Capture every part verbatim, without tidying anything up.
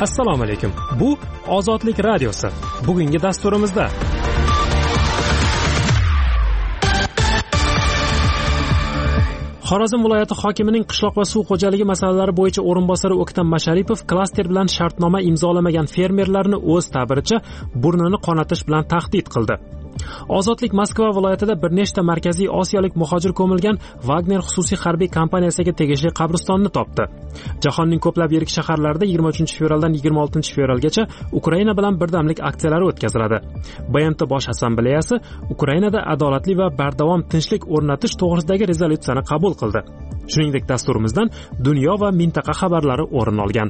Assalomu alaykum. Bu Ozodlik radiosi. Bugungi dasturimizda Xorazm viloyati hokimining qishloq va suv xo'jaligi masalalari bo'yicha o'rinbosari O'ktam Masharipov klaster bilan shartnoma imzolamagan fermerlarni o'z ta'biricha burnini qonatish bilan tahdid qildi. Ozodlik Moskva viloyatida bir nechta markaziy osiyolik muhojir ko'milgan Wagner xususiy harbiy kompaniyasiga tegishli qabristonni topdi. Jahonning ko'plab yirik shaharlarida yigirma uchinchi fevraldan yigirma oltinchi fevralgacha Ukraina bilan birdamlik aksiyalari o'tkaziladi. B M T Bosh assambleyasi Ukrainada adolatli va bardavom tinchlik o'rnatish to'g'risidagi rezolyutsiyani qabul qildi. Shuningdek, dasturimizdan dunyo va mintaqa xabarlari o'rin olgan.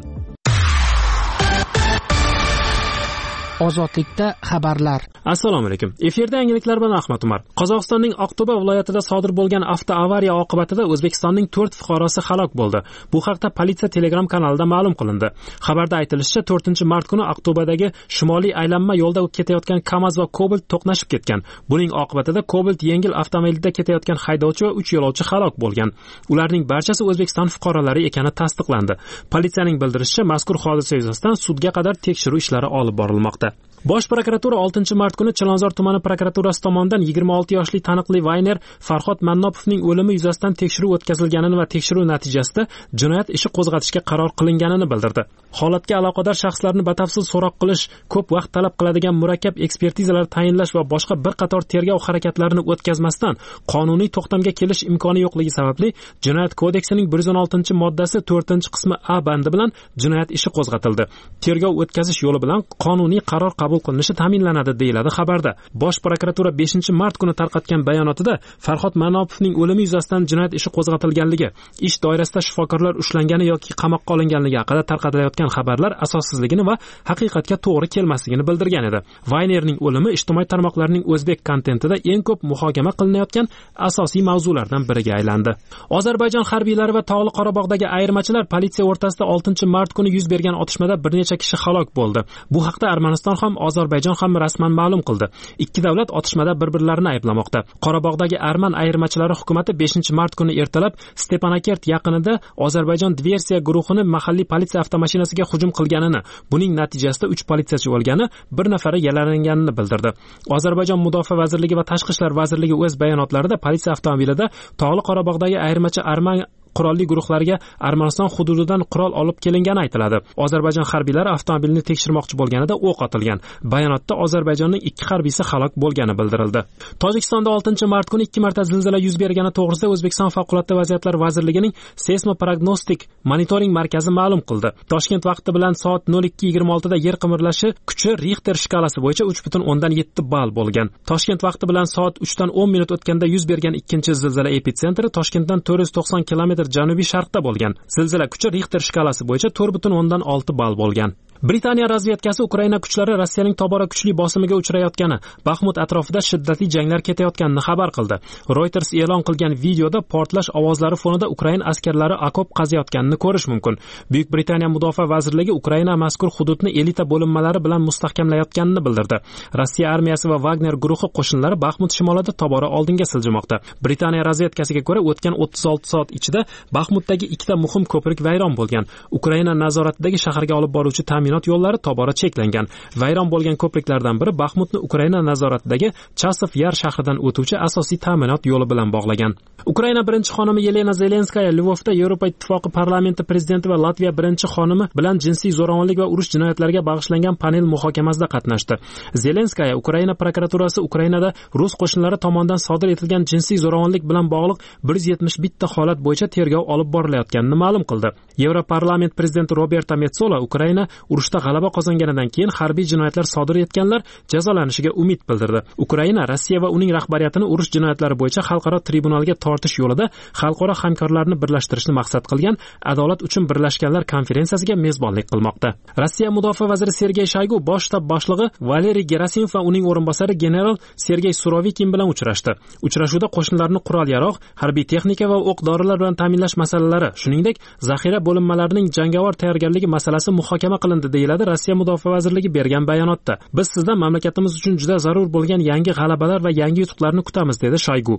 Ozodlikda xabarlar. Assalomu alaykum. Efirda yangiliklar bilan Ahmad Umar. Qozog'istonning Aqto'ba viloyatida sodir bo'lgan avtoavariya oqibatida O'zbekistonning to'rt fuqarosi halok bo'ldi. Bu haqda politsiya Telegram kanalida ma'lum qilindi. Xabarda aytilishicha, to'rtinchi mart kuni Aqto'badagi shimoliy aylanma yo'lda ketayotgan Kamaz va Cobalt to'qnashib ketgan. Buning oqibatida Cobalt yengil avtomobilda ketayotgan haydovchi va uch yo'lovchi halok bo'lgan. Ularning barchasi O'zbekiston fuqarolari ekani tasdiqlandi. Politsiyaning bildirishicha, mazkur hodisa yuzasidan sudga qadar tekshiruv ishlari olib borilmoqda. Bosh prokuratura oltinchi mart kuni Chilonzor tumani prokuraturasi tomonidan yigirma olti yoshli taniqli Vayner Farhod Mannopovning o'limi yuzasidan tekshiruv o'tkazilganini va tekshiruv natijasida jinoyat ishi qo'zg'atishga qaror qilinganini bildirdi. Holatga aloqador shaxslarni batafsil so'roq qilish, ko'p vaqt talab qiladigan murakkab ekspertizalar tayinlash va boshqa bir qator tergov harakatlarini o'tkazmasdan qonuniy to'xtamga kelish imkoni yo'qligi sababli Jinoyat kodeksining bir yuz o'n oltinchi moddasi to'rtinchi qismi A bandi bilan jinoyat ishi qo'zg'atildi. Tergov o'tkazish yo'li bilan qonuniy qaror qabul qilinishi ta'minlanadi, deyiladi xabarda. Bosh prokuratura beshinchi mart kuni tarqatgan bayonotida Farhod Manopovning o'limi yuzasidan jinoyat ishi qo'zg'atilganligi, ish doirasida shifokorlar ushlangani yoki qamoqqa olinganligi haqida tarqatilayotgan xabarlar asossizligini va haqiqatga to'g'ri kelmasligini bildirgan edi. Vaynerning o'limi ijtimoiy tarmoqlarning o'zbek kontentida eng ko'p muhokama qilinayotgan asosiy mavzulardan biriga aylandi. Ozarbayjon harbiylari va Tog'li Qorabog'dagi ayirmachilar politsiya o'rtasida oltinchi mart kuni yuz bergan otishmada bir necha kishi halok bo'ldi. Bu haqda Armaniston ham Ozarbayjon ham rasman ma'lum qildi. Ikki davlat otishmada bir-birlarini ayblamoqda. Qorabog'dagi Arman ayirmachilari hukumatı beshinchi mart kuni ertalab Stepanakert yaqinida Ozarbayjon diversiya guruhini mahalliy politsiya avtomashinasiga hujum qilganini, buning natijasida uch politsiyachi o'lgani, bir nafari yaralanganini bildirdi. Ozarbayjon Mudofaa vazirligi va Tashqi ishlar vazirligi o'z bayonotlarida politsiya avtomobilida Tog'li Qorabog'dagi ayirmachi Arman qurolli guruhlariga Armaniston hududidan qurol olib kelingani aytiladi. Ozarbayjon harbiylari avtomobilni tekshirmoqchi bo'lganida o'q otilgan. Bayonotda Ozarbayjonning ikki harbiysi halok bo'lgani bildirildi. Tojikistonda oltinchi mart kuni ikki marta zilzila yuz bergani to'g'risida O'zbekiston favqulodda vaziyatlar vazirligining seysmoprognostik monitoring markazi ma'lum qildi. Toshkent vaqti bilan soat nol ikki yigirma olti da yer qimirlashi kuchi Richter shkalasi bo'yicha uch butun o'ndan yetti ball bo'lgan. Toshkent vaqti bilan soat uchdan o'n minut o'tganda yuz bergan ikkinchi zilzila epitsentri Toshkentdan to'rt yuz to'qson kilometr janubiy sharqda bo'lgan. Zilzila kuchi Richter shkalasi bo'yicha to'rt butun o'ndan olti ball bo'lgan. Britaniya razvedkasi Ukraina kuchlari Rossiyaning tobora kuchli bosimiga uchrayotgani, Baxmut atrofida shiddatli janglar ketayotganini xabar qildi. Reuters e'lon qilgan videoda portlash ovozlari fonida Ukraina askarlari okop qaziyotganini ko'rish mumkin. Buyuk Britaniya Mudofaa vazirligi Ukraina mazkur hududni elita bo'linmalari bilan mustahkamlayotganini bildirdi. Rossiya armiyasi va Wagner guruhi qo'shinlari Baxmut shimolida tobora oldinga siljimoqda. Britaniya razvedkasiga ko'ra, o'tgan o'ttiz olti soat ichida Baxmutdagi ikkita muhim ko'prik vayron bo'lgan. Ukraina nazoratidagi shaharga olib boruvchi ta'min yo'llari tobora cheklangan. Vayron bo'lgan ko'priklardan biri Baxmutni Ukraina nazoratidagi Chasov Yar shahridan o'tuvchi asosiy ta'minot yo'li bilan bog'lagan. Ukraina birinchi xonimi Yelena Zelenskaya Lvovda Yevropa Ittifoqi parlamenti prezidenti va Latviya birinchi xonimi bilan jinsiy zo'ravonlik va urush jinoyatlariga bag'ishlangan panel muhokamasida qatnashdi. Zelenskaya Ukraina prokuraturasi Ukrainada rus qo'shinlari tomonidan sodir etilgan jinsiy zo'ravonlik bilan bog'liq bir yuz yetmish bitta holat bo'yicha tergov olib borilayotganini ma'lum qildi. Yevroparlament prezidenti Roberta Metsola Ukraina urushda g'alaba qozonganidan keyin harbiy jinoyatlar sodir etganlar jazolanishiga umid bildirdi. Ukraina Rossiya va uning rahbariyatini urush jinoyatlari bo'yicha xalqaro tribunalga tortish yo'lida xalqaro hamkorlarni birlashtirishni maqsad qilgan Adolat uchun birlashganlar konferensiyasiga mezbonlik qilmoqda. Rossiya mudofaa vaziri Sergey Shoygu bosh shtab boshlig'i Valeriy Gerasimov va uning o'rinbosari general Sergey Surovikin bilan uchrashdi. Uchrashuvda qo'shinlarni qurol-yarog', harbiy texnika va o'q-dorilar bilan ta'minlash masalalari, shuningdek, zaxira bo'linmalarining jangovar tayyorgarligi masalasi muhokama qilindi, deyiladi Rossiya mudofaa vazirligi bergan bayonotda. Biz sizdan mamlakatimiz uchun juda zarur bo'lgan yangi g'alabalar va yangi yutuqlarni kutamiz, dedi Shoygu.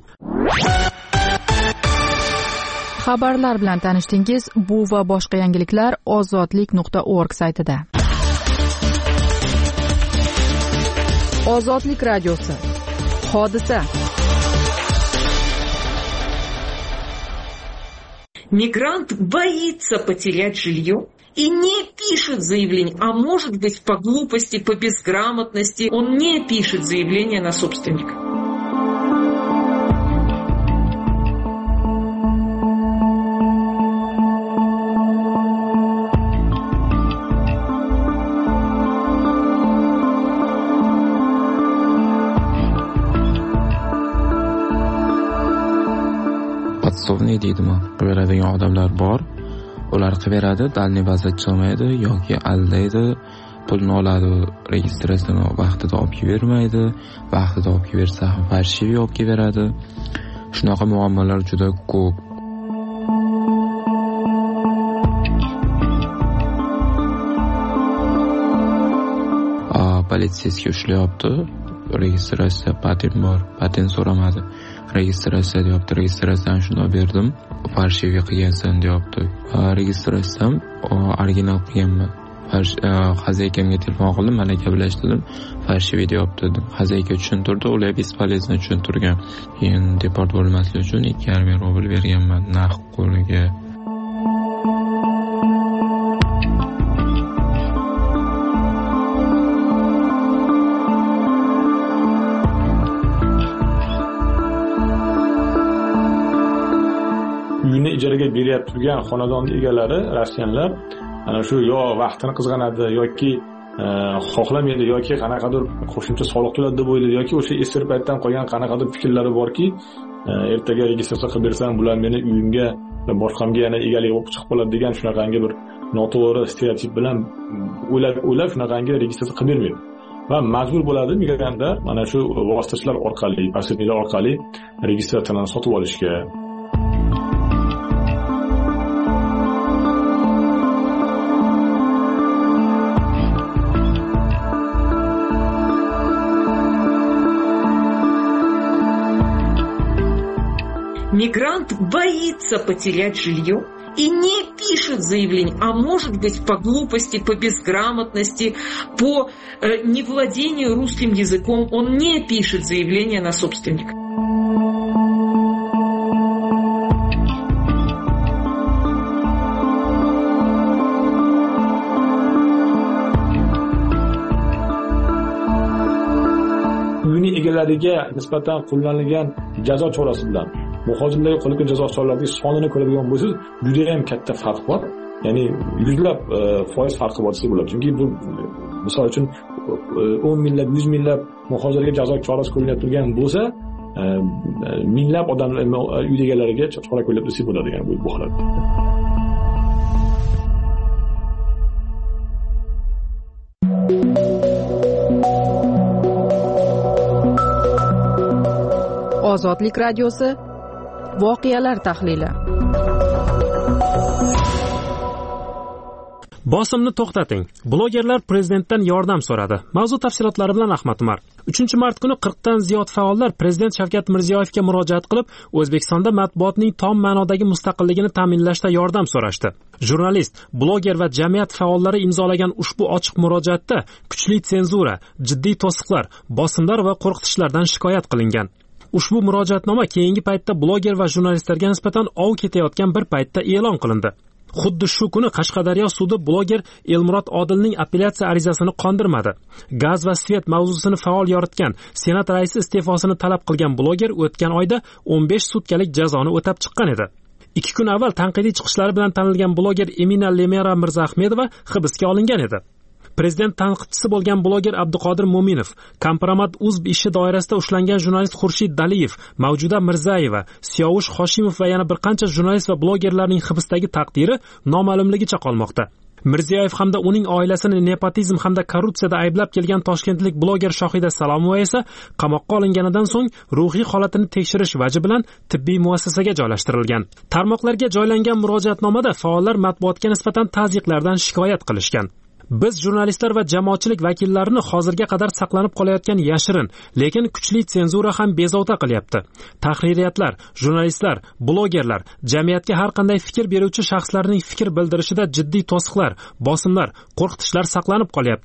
Xabarlar bilan tanishdingiz. Bu va boshqa yangiliklar ozodlik nuqta org saytida. Ozodlik radiosi. Hodisa. Мигрант боится потерять жилье и не пишет заявление, а может быть по глупости, по безграмотности он не пишет заявление на собственника. Podsovniy deydimi, beradigan odamlar bor. Ular qiveradi, dalniy vaziyat chiqmaydi yoki aldaydi, pulni oladi, registratsiyani vaqtida olib bermaydi, vaqtida olib bersa ham farshivi olib beradi. Shunaqa muammolar juda ko'p. Politsiyasiga ushlayapti. Registratsiya patent bor, patent so'ramadi. Registratsiya deyapti, registratsiyani shunday berdim, farshivi qilgansan deyapti. Registratsiyam original qilganman. Xazaykamga telefon qildim, mana gaplashdim, farshivi deyapti. Xazayka tushuntirdi, ular bespolezno tushuntirgan. Keyin deport bo'lmaslik uchun ikki yarim ming rubl berganman naqd qo'liga. Uyni ijaraga berib turgan xonadon egalari Rossiyalar ana shu yo vaqtini qizg'anadi yoki xohlamaydi yoki qanaqadir qo'shimcha soliq to'ladi deb o'ylaydi yoki o'sha eski paytdan qolgan qanaqadir fikrlari borki, ertaga registratsiya qilib bersam bular meni uyimga boshqamga yana egalik bo'lib chiqib qoladi degan shunaqangi bir noto'g'ri stereotip bilan o'ylab o'ylab shunaqangi registratsiya qilib bermaydi. Va majbur bo'ladi migrantlar mana shu vositachilar orqali, posredniklar orqali registratsiyani sotib olishga. Мигрант боится потерять жилье и не пишет заявление, а может быть по глупости, по безграмотности, по э, невладению русским языком он не пишет заявление на собственника. Uyni egalariga nisbatan qo'llanilgan jazo chorasi bilan muhojirlarga qo'llangan jazo choralarining sonini ko'radigan bo'lsangiz, juda ham katta farq bor. Ya'ni yuzlab foiz farqi bor desa bo'ladi. Chunki bu misol uchun o'n minglab, yuz minglab muhojirlarga jazo chorasi qo'llanib turgan bo'lsa, minglab odamlar uy egalariga chora qo'llab desa bo'ladi, ya'ni bu holatda. Ozodlik radiosi. Voqealar tahlili. Bosimni to'xtating. Blogerlar prezidentdan yordam so'radi. Mavzu tafsilotlari bilan Ahmad Umar. uchinchi mart kuni qirqdan ziyod faollar prezident Shavkat Mirziyoyevga murojaat qilib, O'zbekistonda matbuotning tom ma'nodagi mustaqilligini ta'minlashda yordam so'rashdi. Jurnalist, bloger va jamiyat faollari imzolagan ushbu ochiq murojaatda kuchli senzura, jiddiy to'siqlar, bosimlar va qo'rqitishlardan shikoyat qilingan. Ushbu murojaatnoma keyingi paytda bloger va jurnalistlarga nisbatan ov ketayotgan bir paytda e'lon qilindi. Xuddi shu kuni Qashqadaryo sudi bloger Elmurod Odilning apellyatsiya arizasini qondirmadi. Gaz va svet mavzusini faol yoritgan Senat raisi iste'fosini talab qilgan bloger o'tgan oyda o'n besh sutkalik jazoni o'tab chiqqan edi. ikki kun avval tanqidiy chiqishlari bilan tanilgan bloger Emina Lemera Mirzaahmedova hibsga olingan edi. Prezident tanqidchisi bo'lgan bloger Abduqodir Mo'minov, Kompromat Uzb ishi doirasida ushlangan jurnalist Xurshid Daliyev, Mavjuda Mirzayeva, Siyovush Hoshimov va yana bir qancha jurnalist va blogerlarning hibsdagi taqdiri noma'lumligicha qolmoqda. Mirziyoyev hamda uning oilasini nepotizm hamda korrupsiyada ayblab kelgan toshkentlik bloger Shohida Salomova esa qamoqqa olinganidan so'ng ruhiy holatini tekshirish vaji bilan tibbiy muassasaga joylashtirilgan. Tarmoqlarga joylangan murojaatnomada faollar matbuotga nisbatan tazyiqlardan shikoyat qilishgan. Biz jurnalistlar va jamoatchilik vakillarini hozirga qadar saqlanib qolayotgan yashirin, lekin kuchli senzura ham bezovta qilyapti. Tahririyatlar, jurnalistlar, blogerlar, jamiyatga har qanday fikr beruvchi shaxslarning fikr bildirishida jiddiy to'siqlar, bosimlar, qo'rqitishlar saqlanib qolyapti.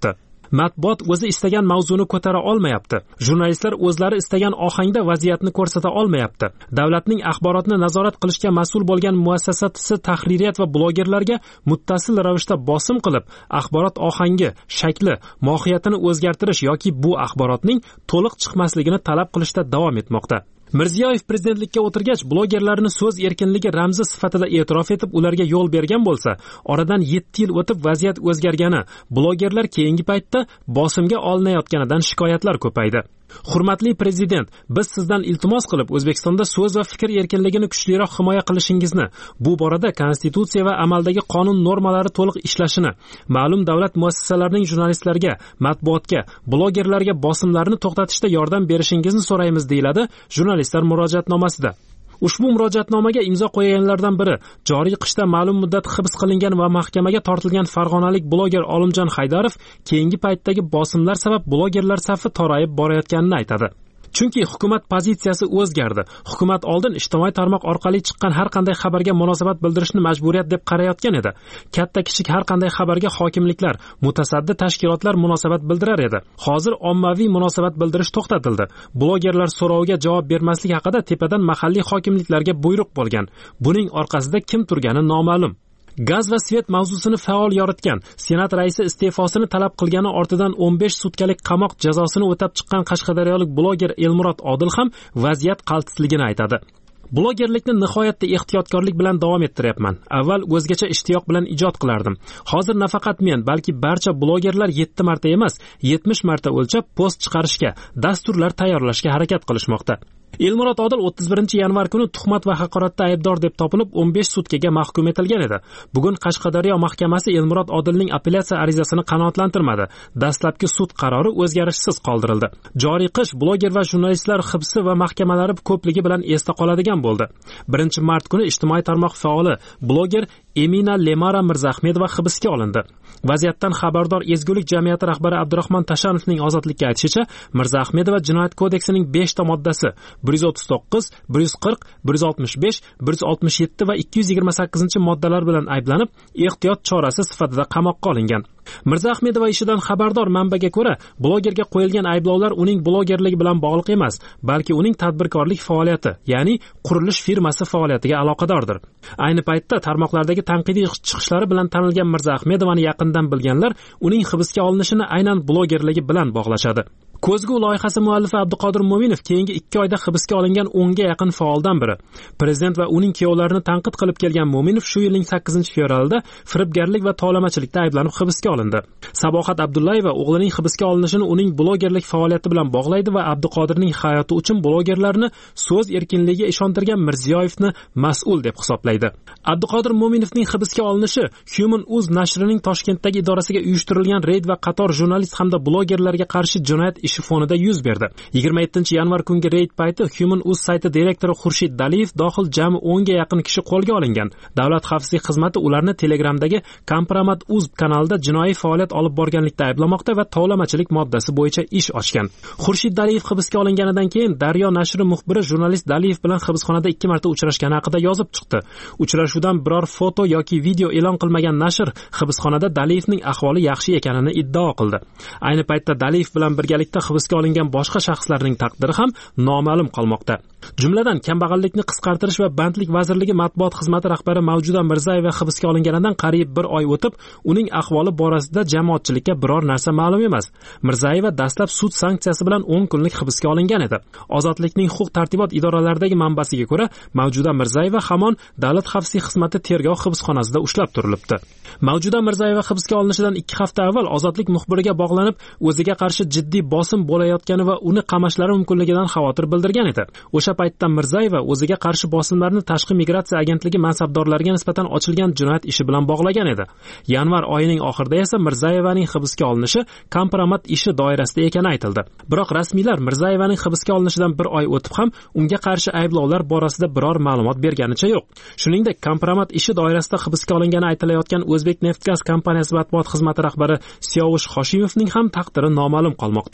Matbuot o'zi istagan mavzuni ko'tara olmayapti. Jurnalistlar o'zlari istagan ohangda vaziyatni ko'rsata olmayapti. Davlatning axborotni nazorat qilishga mas'ul bo'lgan muassasasi tahririyat va blogerlarga muttasil ravishda bosim qilib, axborot ohangi, shakli, mohiyatini o'zgartirish yoki bu axborotning to'liq chiqmasligini talab qilishda davom etmoqda. Mirziyoyev prezidentlikka o'tirgach, blogerlarni so'z erkinligi ramzi sifatida e'tirof etib, ularga yo'l bergan bo'lsa, oradan yetti yil o'tib vaziyat o'zgargani, blogerlar keyingi paytda bosimga olinayotganidan shikoyatlar ko'paydi. Hurmatli prezident, biz sizdan iltimos qilib O'zbekistonda so'z va fikr erkinligini kuchliroq himoya qilishingizni, bu borada konstitutsiya va amaldagi qonun normalari to'liq ishlashini, ma'lum davlat muassasalarining jurnalistlarga, matbuotga, blogerlarga bosimlarni to'xtatishda yordam berishingizni so'raymiz, deyiladi jurnalistlar murojaatnomasida. Ushbu murojaatnomaga imzo qo'yganlardan biri joriy qishda ma'lum muddat hibs qilingan va mahkamaga tortilgan farg'onalik bloger Olimjon Haydarov keyingi paytdagi bosimlar sabab blogerlar safi torayib borayotganini aytadi. Chunki hukumat pozitsiyasi o'zgardi. Hukumat oldin ijtimoiy tarmoq orqali chiqqan har qanday xabarga munosabat bildirishni majburiyat deb qarayotgan edi. Katta kichik har qanday xabarga hokimliklar, mutasaddi tashkilotlar munosabat bildirar edi. Hozir ommaviy munosabat bildirish to'xtatildi. Blogerlar so'roviga javob bermaslik haqida tepadan mahalliy hokimliklarga buyruq bo'lgan. Buning orqasida kim turgani noma'lum. Gaz va svet mavzusini faol yoritgan, Senat raisi iste'fosini talab qilgani ortidan o'n besh sutkalik qamoq jazosini o'tab chiqqan qashqadaryolik bloger Elmurod Odil ham vaziyat qaltisligini aytadi. Blogerlikni nihoyatda ehtiyotkorlik bilan davom ettiryapman. Avval o'zgacha ishtiyoq bilan ijod qilardim. Hozir nafaqat men, balki barcha blogerlar yetti marta emas, yetmish marta o'lchab post chiqarishga, dasturlar tayyorlashga harakat qilishmoqda. Elmurod Odil o'ttiz birinchi yanvar kuni tuhmat va haqoratda aybdor deb topilib o'n besh sutkaga mahkum etilgan edi. Bugun Qashqadaryo mahkamasi Elmurod Odilning apellyatsiya arizasini qanoatlantirmadi. Dastlabki sud qarori o'zgarishsiz qoldirildi. Joriy qish bloger va jurnalistlar hibsi va mahkamalari ko'pligi bilan esda qoladigan bo'ldi. birinchi mart kuni ijtimoiy tarmoq faoli bloger Emina Lemara Mirzahmedova hibsga olindi. Vaziyatdan xabardor Ezgulik jamiyati rahbari Abdurahmon Tashanovning ozodlikka aytishicha, Mirzahmedova jinoyat kodeksining besh ta moddasi bir yuz o'ttiz to'qqiz, bir yuz qirq, bir yuz oltmish besh, bir yuz oltmish yetti va ikki yuz yigirma sakkizinchi moddalar bilan ayblanib, ehtiyot chorasi sifatida qamoqqa olingan. Mirzahmedova ishidan xabardor manbaga ko'ra, blogerga qo'yilgan ayblovlar uning blogerligi bilan bog'liq emas, balki uning tadbirkorlik faoliyati, ya'ni qurilish firmasi faoliyatiga aloqadordir. Ayni paytda tarmoqlardagi tanqidiy chiqishlari bilan tanilgan Mirzahmedovani yaqindan bilganlar uning hibsga olinishini aynan blogerligi bilan bog'lashadi. Ko'zgu loyihasi muallifi Abduqodir Mo'minov keyingi ikki oyda hibsga olingan o'nga yaqin faoldan biri. Prezident va uning kuyovlarini tanqid qilib kelgan Mo'minov shu yilning sakkizinchi fevralida firibgarlik va tovlamachilikda ayblanib hibsga olindi. Sabohat Abdullayeva o'g'lining hibsga olinishini uning blogerlik faoliyati bilan bog'laydi va Abduqodirning hayoti uchun blogerlarni so'z erkinligiga ishontirgan Mirziyoyevni mas'ul deb hisoblaydi. Abduqodir Mo'minovning hibsga olinishi Human Uz nashrining Toshkentdagi idorasiga uyushtirilgan reyd va qator jurnalist hamda blogerlarga qarshi jinoyat ishi fonida yuz berdi. yigirma yettinchi yanvar kungi reyd payti Human Uz sayti direktori Xurshid Daliyev dohil jami o'nga yaqin kishi qo'lga olingan. Davlat xavfsizlik xizmati ularni Telegramdagi Kompromat Uz kanalida jinoiy faoliyat olib borganlikda ayblamoqda va tovlamachilik moddasi bo'yicha ish ochgan. Xurshid Daliyev hibsga olinganidan keyin Daryo nashri muxbiri jurnalist Daliyev bilan hibsxonada ikki marta uchrashgani haqida yozib chiqdi. Uchrashuvdan biror foto yoki video e'lon qilmagan nashr hibsxonada Daliyevning ahvoli yaxshi ekanini iddao qildi. Ayni paytda Daliyev bilan birgalikda hibsga olingan boshqa shaxslarning taqdiri ham noma'lum qolmoqda. Jumladan, kambag'allikni qisqartirish va bandlik vazirligi matbuot xizmati rahbari Mavjuda Mirzayeva hibsga olinganidan qariyb bir oy o'tib, uning ahvoli borasida jamoatchilikka biror narsa ma'lum emas. Mirzayeva dastlab sud sanksiyasi bilan o'n kunlik hibsga olingan edi. Ozodlikning huquq-tartibot idoralaridagi manbasiga ko'ra, Mavjuda Mirzayeva hamon Davlat xavfsizlik xizmati tergov hibsxonasida ushlab turilibdi. Mavjuda Mirzayeva hibsga olinishidan ikki hafta avval Ozodlik muxbiriga bog'lanib, o'ziga qarshi jiddiy bosim bo'layotgani va uni qamashlari mumkinligidan xavotir bildirgan edi. O'sha paytda Mirzayeva o'ziga qarshi bosimlarni Tashqi migratsiya agentligi mansabdorlariga nisbatan ochilgan jinoyat ishi bilan bog'lagan edi. Yanvar oyining oxirida esa Mirzayevaning hibsga olinishi Kompromat ishi doirasida ekani aytildi. Biroq rasmiylar Mirzayevaning hibsga olinishidan bir oy o'tib ham unga qarshi ayblovlar borasida biror ma'lumot berganicha yo'q. Shuningdek, Kompromat ishi doirasida hibsga olingani aytilayotgan O'zbekneftgaz kompaniyasi matbuot xizmati rahbari Siyovush Hoshimovning ham taqdiri noma'lum qolmoqda.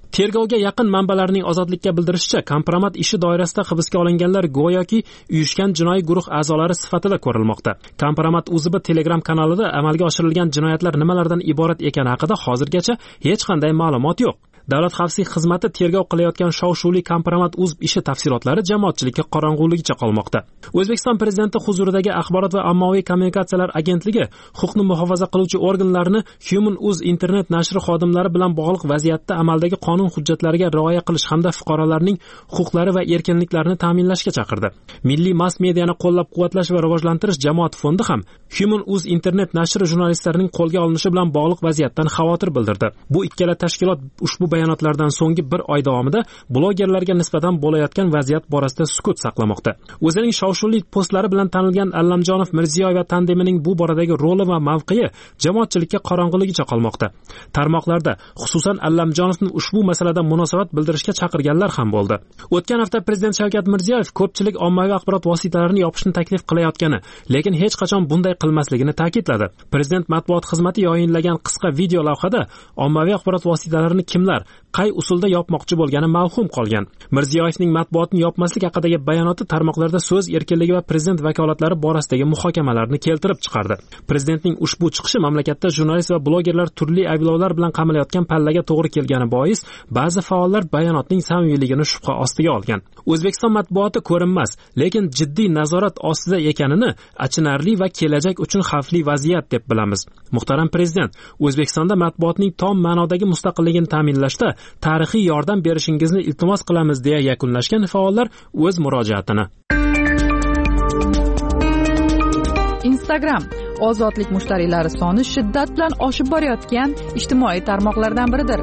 Tergovga yaqin manbalarning Ozodlikka bildirishicha, kompromat ishi doirasida hibsga olinganlar go'yoki uyushgan jinoiy guruh a'zolari sifatida ko'rilmoqda. Kompromat UZB Telegram kanalida amalga oshirilgan jinoyatlar nimalardan iborat ekani haqida hozirgacha hech qanday ma'lumot yo'q. Davlat xavfsizlik xizmati tergov qilayotgan shov-shuvli kompromat UZB ishi tafsilotlari jamoatchilikka qorong'uligicha qolmoqda. O'zbekiston prezidenti huzuridagi Axborot va ommaviy kommunikatsiyalar agentligi huquqni muhofaza qiluvchi organlarni Human Uz internet nashri xodimlari bilan bog'liq vaziyatda amaldagi qonun hujjatlariga rioya qilish hamda fuqarolarning huquqlari va erkinliklarini ta'minlashga chaqirdi. Milliy mass mediani qo'llab-quvvatlash va rivojlantirish jamoat fondi ham Human Uz internet nashri jurnalistlarining qo'lga olinishi bilan bog'liq vaziyatdan xavotir bildirdi. Bu ikkala tashkilot ushbu bayonotlardan so'nggi bir oy davomida blogerlarga nisbatan bo'layotgan vaziyat borasida sukut saqlamoqda. O'zining shov-shuvli postlari bilan tanilgan Allamjonov Mirziyoyeva tandemining bu boradagi roli va mavqei jamoatchilikka qorong'uligicha qolmoqda. Tarmoqlarda, xususan Allamjonovning ushbu masalada munosabat bildirishga chaqirganlar ham bo'ldi. O'tgan hafta prezident Shavkat Mirziyoyev ko'pchilik ommaviy axborot vositalarini yopishni taklif qilayotgani, lekin hech qachon bunday qilmasligini ta'kidladi. Prezident matbuot xizmati yayinlagan qisqa video lavhada ommaviy axborot vositalarini kimlar qay usulda yopmoqchi bo'lgani mavhum qolgan. Mirziyoyevning matbuotni yopmaslik haqidagi bayonoti tarmoqlarda so'z erkinligi va prezident vakolatlari borasidagi muhokamalarni keltirib chiqardi. Prezidentning ushbu chiqishi mamlakatda jurnalist va blogerlar turli ayblovlar bilan qamalayotgan pallaga to'g'ri kelgani bois, ba'zi faollar bayonotning samimiyligini shubha ostiga olgan. O'zbekiston matbuoti ko'rinmas, lekin jiddiy nazorat ostida ekanini achinarli va kelajak uchun xavfli vaziyat deb bilamiz. Muhtaram prezident, O'zbekistonda matbuotning tom ma'nodagi mustaqilligini ta'minlashda tarixiy yordam berishingizni iltimos qilamiz deya yakunlashgan faollar o'z murojaatini. Instagram ozodlik mushtariylari soni shiddat bilan oshib borayotgan ijtimoiy tarmoqlardan biridir.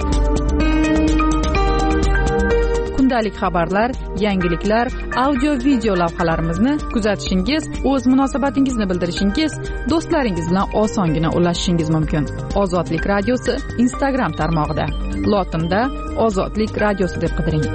Kundalik xabarlar, yangiliklar, audio-video lavhalarimizni kuzatishingiz, o'z munosabatingizni bildirishingiz, do'stlaringiz bilan osongina ulashishingiz mumkin. Ozodlik radiosi Instagram tarmog'ida. Lotinda Ozodlik radiosi deb qidiring.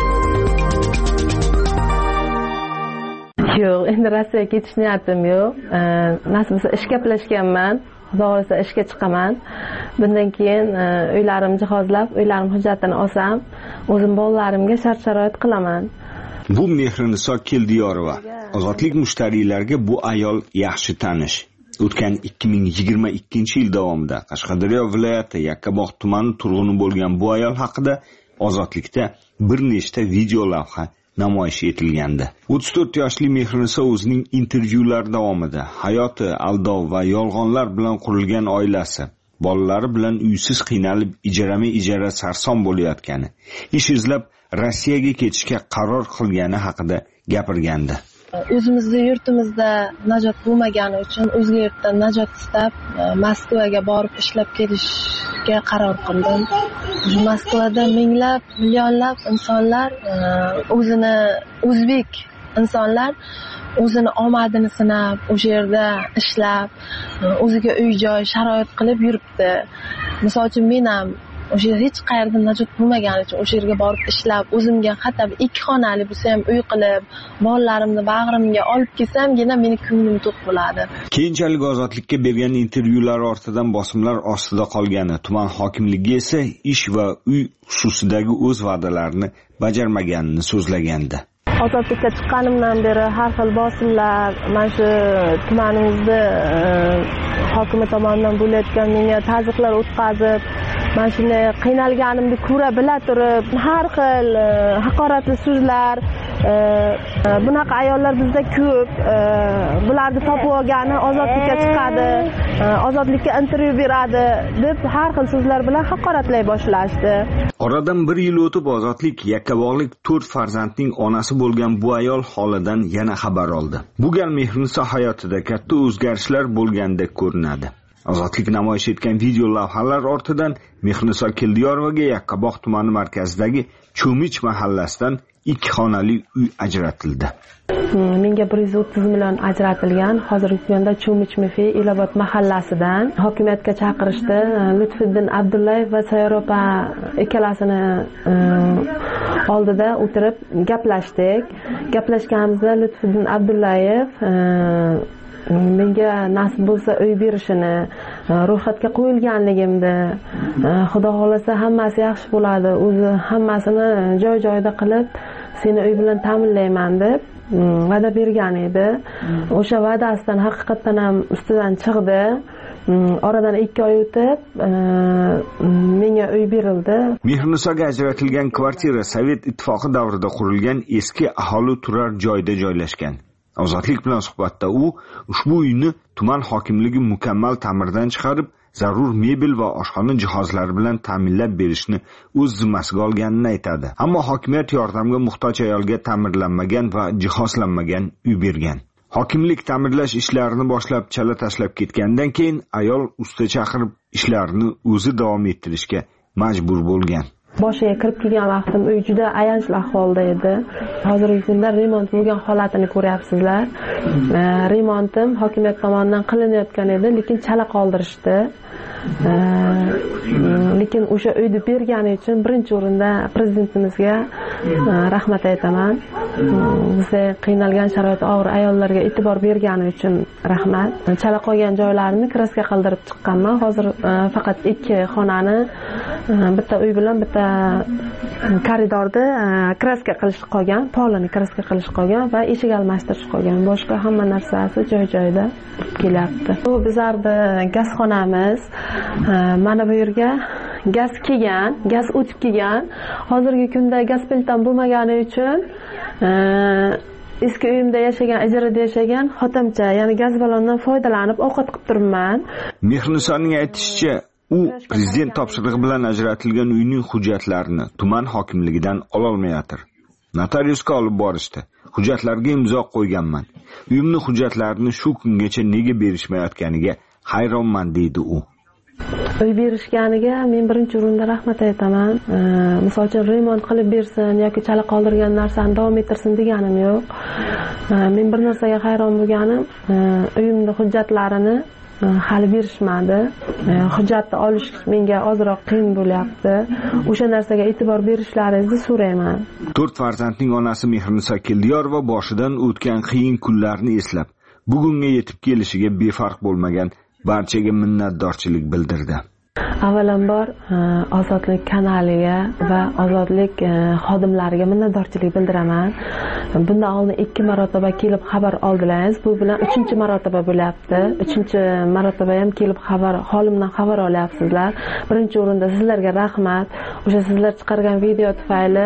Yo'q, endi Rossiyaga ketish niyatim yo'q. Nasib bo'lsa ishga gaplashganman. Xudo xolasa ishga chiqaman. Bundan keyin uylarim jihozlab, uylarim hujjatini olsam, o'zim bolalarimga shart-sharoit qilaman. Bu Mehriniso Keldiyorova. Ozodlik mushtariylarga bu ayol yaxshi tanish. O'tgan ikki ming yigirma ikkinchi yil davomida Qashqadaryo viloyati Yakkabog' tumani turg'uni bo'lgan bu ayol haqida Ozodlikda bir nechta video lavha namoyish etilgandi. o'ttiz to'rt yoshli Mehriniso o'zining intervyular davomida hayoti aldov va yolg'onlar bilan qurilgan oilasi, bolalari bilan uysiz qiynalib ijarama-ijara sarson bo'layotgani, ish izlab Rossiyaga ketishga qaror qilgani haqida gapirgandi. O'zimizning yurtimizda najot bo'lmagani uchun o'zga yurtdan najot istab Moskvaga borib ishlab kelishga qaror qildim. Moskvada minglab, millionlab insonlar o'zini o'zbek insonlar o'zini omadini sinab, o'sha yerda ishlab, o'ziga uy-joy sharoit qilib yuribdi. Misol uchun men ham o'sha hech qayerda najot bo'lmagani uchun o'sha yerga borib ishlab, o'zimga hatto ikki xonali bo'lsa ham uy qilib, bolalarimni bag'rimga olib kelsam-gina meni ko'nglim to'q bo'ladi. Keyinchalik Ozodlikka bergan intervyular ortidan bosimlar ostida qolgani, tuman hokimligi esa ish va uy xususidagi o'z va'dalarini bajarmaganini so'zlagandi. Ozodlikka chiqqanimdan beri har xil bosimlar, mana shu tumanimizda hokimi tomonidan bo'layotgan menga tazyiqlar o'tkazib, mana shunday qiynalganimni ko'ra bila turib, har xil haqoratli so'zlar, bunaqa ayollar bizda ko'p, bularni topib olgani ozodlikka chiqadi, ozodlikka intervyu beradi deb har xil so'zlar bilan haqoratlay boshlashdi. Oradan bir yil o'tib Ozodlik Yakkabog'lik to'rt farzandning onasi bo'lgan bu ayol holidan yana xabar oldi. Bu gal Mehriniso hayotida katta o'zgarishlar bo'lgandek ko'rinadi. Ozodlik namoyish etgan video lavhalar ortidan Mehriniso Keldiyorovaga Yakkabog' tumani markazidagi Cho'mich mahallasidan ikki xonali uy ajratildi. Menga bir yuz o'ttiz million ajratilgan. Hozirgi kunda Cho'mich Mefe Elobod mahallasidan hokimiyatga chaqirishdi. Lutfiddin Abdullayev va Sayor opa ikkalasini oldida o'tirib gaplashdik. Gaplashganimizda Lutfiddin Abdullayev menga nasib bo'lsa uy berishini, ro'yxatga qo'yilganligimni, xudo xolasa hammasi yaxshi bo'ladi, o'zi hammasini joy-joyida qilib seni uy bilan ta'minlayman deb va'da bergan edi. O'sha va'dasidan haqiqatan ham ustidan chiqdi. Oradan ikki oy o'tib menga uy berildi. Mehrnisoga ajratilgan kvartira Sovet ittifoqi davrida qurilgan eski aholi turar joyda joylashgan. Ozodlik bilan suhbatda u ushbu uyni tuman hokimligi mukammal ta'mirdan chiqarib, zarur mebel va oshxona jihozlari bilan ta'minlab berishni o'z zimmasiga olganini aytadi. Ammo hokimiyat yordamga muhtoj ayolga ta'mirlanmagan va jihozlanmagan uy bergan. Hokimlik ta'mirlash ishlarini boshlab chala tashlab ketgandan keyin ayol usta chaqirib ishlarni o'zi davom ettirishga majbur bo'lgan. Boshiga kirib kelgan vaqtim uy juda ayanchli ahvolda edi. Hozirgi kunda remont bo'lgan holatini ko'ryapsizlar. Remontim hokimiyat tomonidan qilinayotgan edi, lekin chala qoldirishdi. Lekin o'sha uyni bergani uchun birinchi o'rinda prezidentimizga rahmat aytaman. Bizga qiynalgan sharoit og'ir ayollarga e'tibor bergani uchun rahmat. Chala qolgan joylarini kraska qildirib chiqqanman. Hozir faqat ikki xonani, bitta uy bilan bitta koridorda kraska qilish qolgan, polini kraska qilish qolgan va eshik almashtirish qolgan. Boshqa hamma narsasi joy-joyida kelyapti. Bu bizlarni gazxonamiz. Mana bu yerga gaz kelgan, gaz o'tib kelgan. Hozirgi kunda gaz plittam bo'lmagani uchun eski uyimda yashagan, ijarada yashagan xotimcha, ya'ni gaz ballondan foydalanib ovqat qilib turibman. Mehrnisoning aytishicha, u prezident topshirig'i bilan ajratilgan uyning hujjatlarini tuman hokimligidan ola olmayotir. Notariusga olib borishdi. Hujjatlarga imzo qo'yganman. Uyimni hujjatlarini shu kungacha nega berishmayotganiga hayronman deydi u. Uy berishganiga men birinchi o'rinda rahmat aytaman. Misol uchun remont qilib bersin yoki chala qoldirgan narsani davom ettirsin deganim yo'q. Men bir narsaga hayron bo'lganim, uyimning hujjatlarini hali berishmadi. Hujjatni olish menga ozroq qiyin bo'lyapti. O'sha narsaga e'tibor berishlaringizni so'rayman. To'rt farzandning onasi Mehrniso Keldiyorova boshidan o'tgan qiyin kunlarni eslab, bugunga yetib kelishiga befarq bo'lmagan barchaga minnatdorchilik bildirdi. Avvalambor Ozodlik kanaliga va Ozodlik xodimlariga minnatdorchilik bildiraman. Bundan oldin ikki marotaba kelib xabar oldilaringiz. Bu bilan uchinchi marotaba bo'lyapti. uchinchi marotaba ham kelib xabar, holimdan xabar olyapsizlar. Birinchi o'rinda sizlarga rahmat. O'sha sizlar chiqargan video tufayli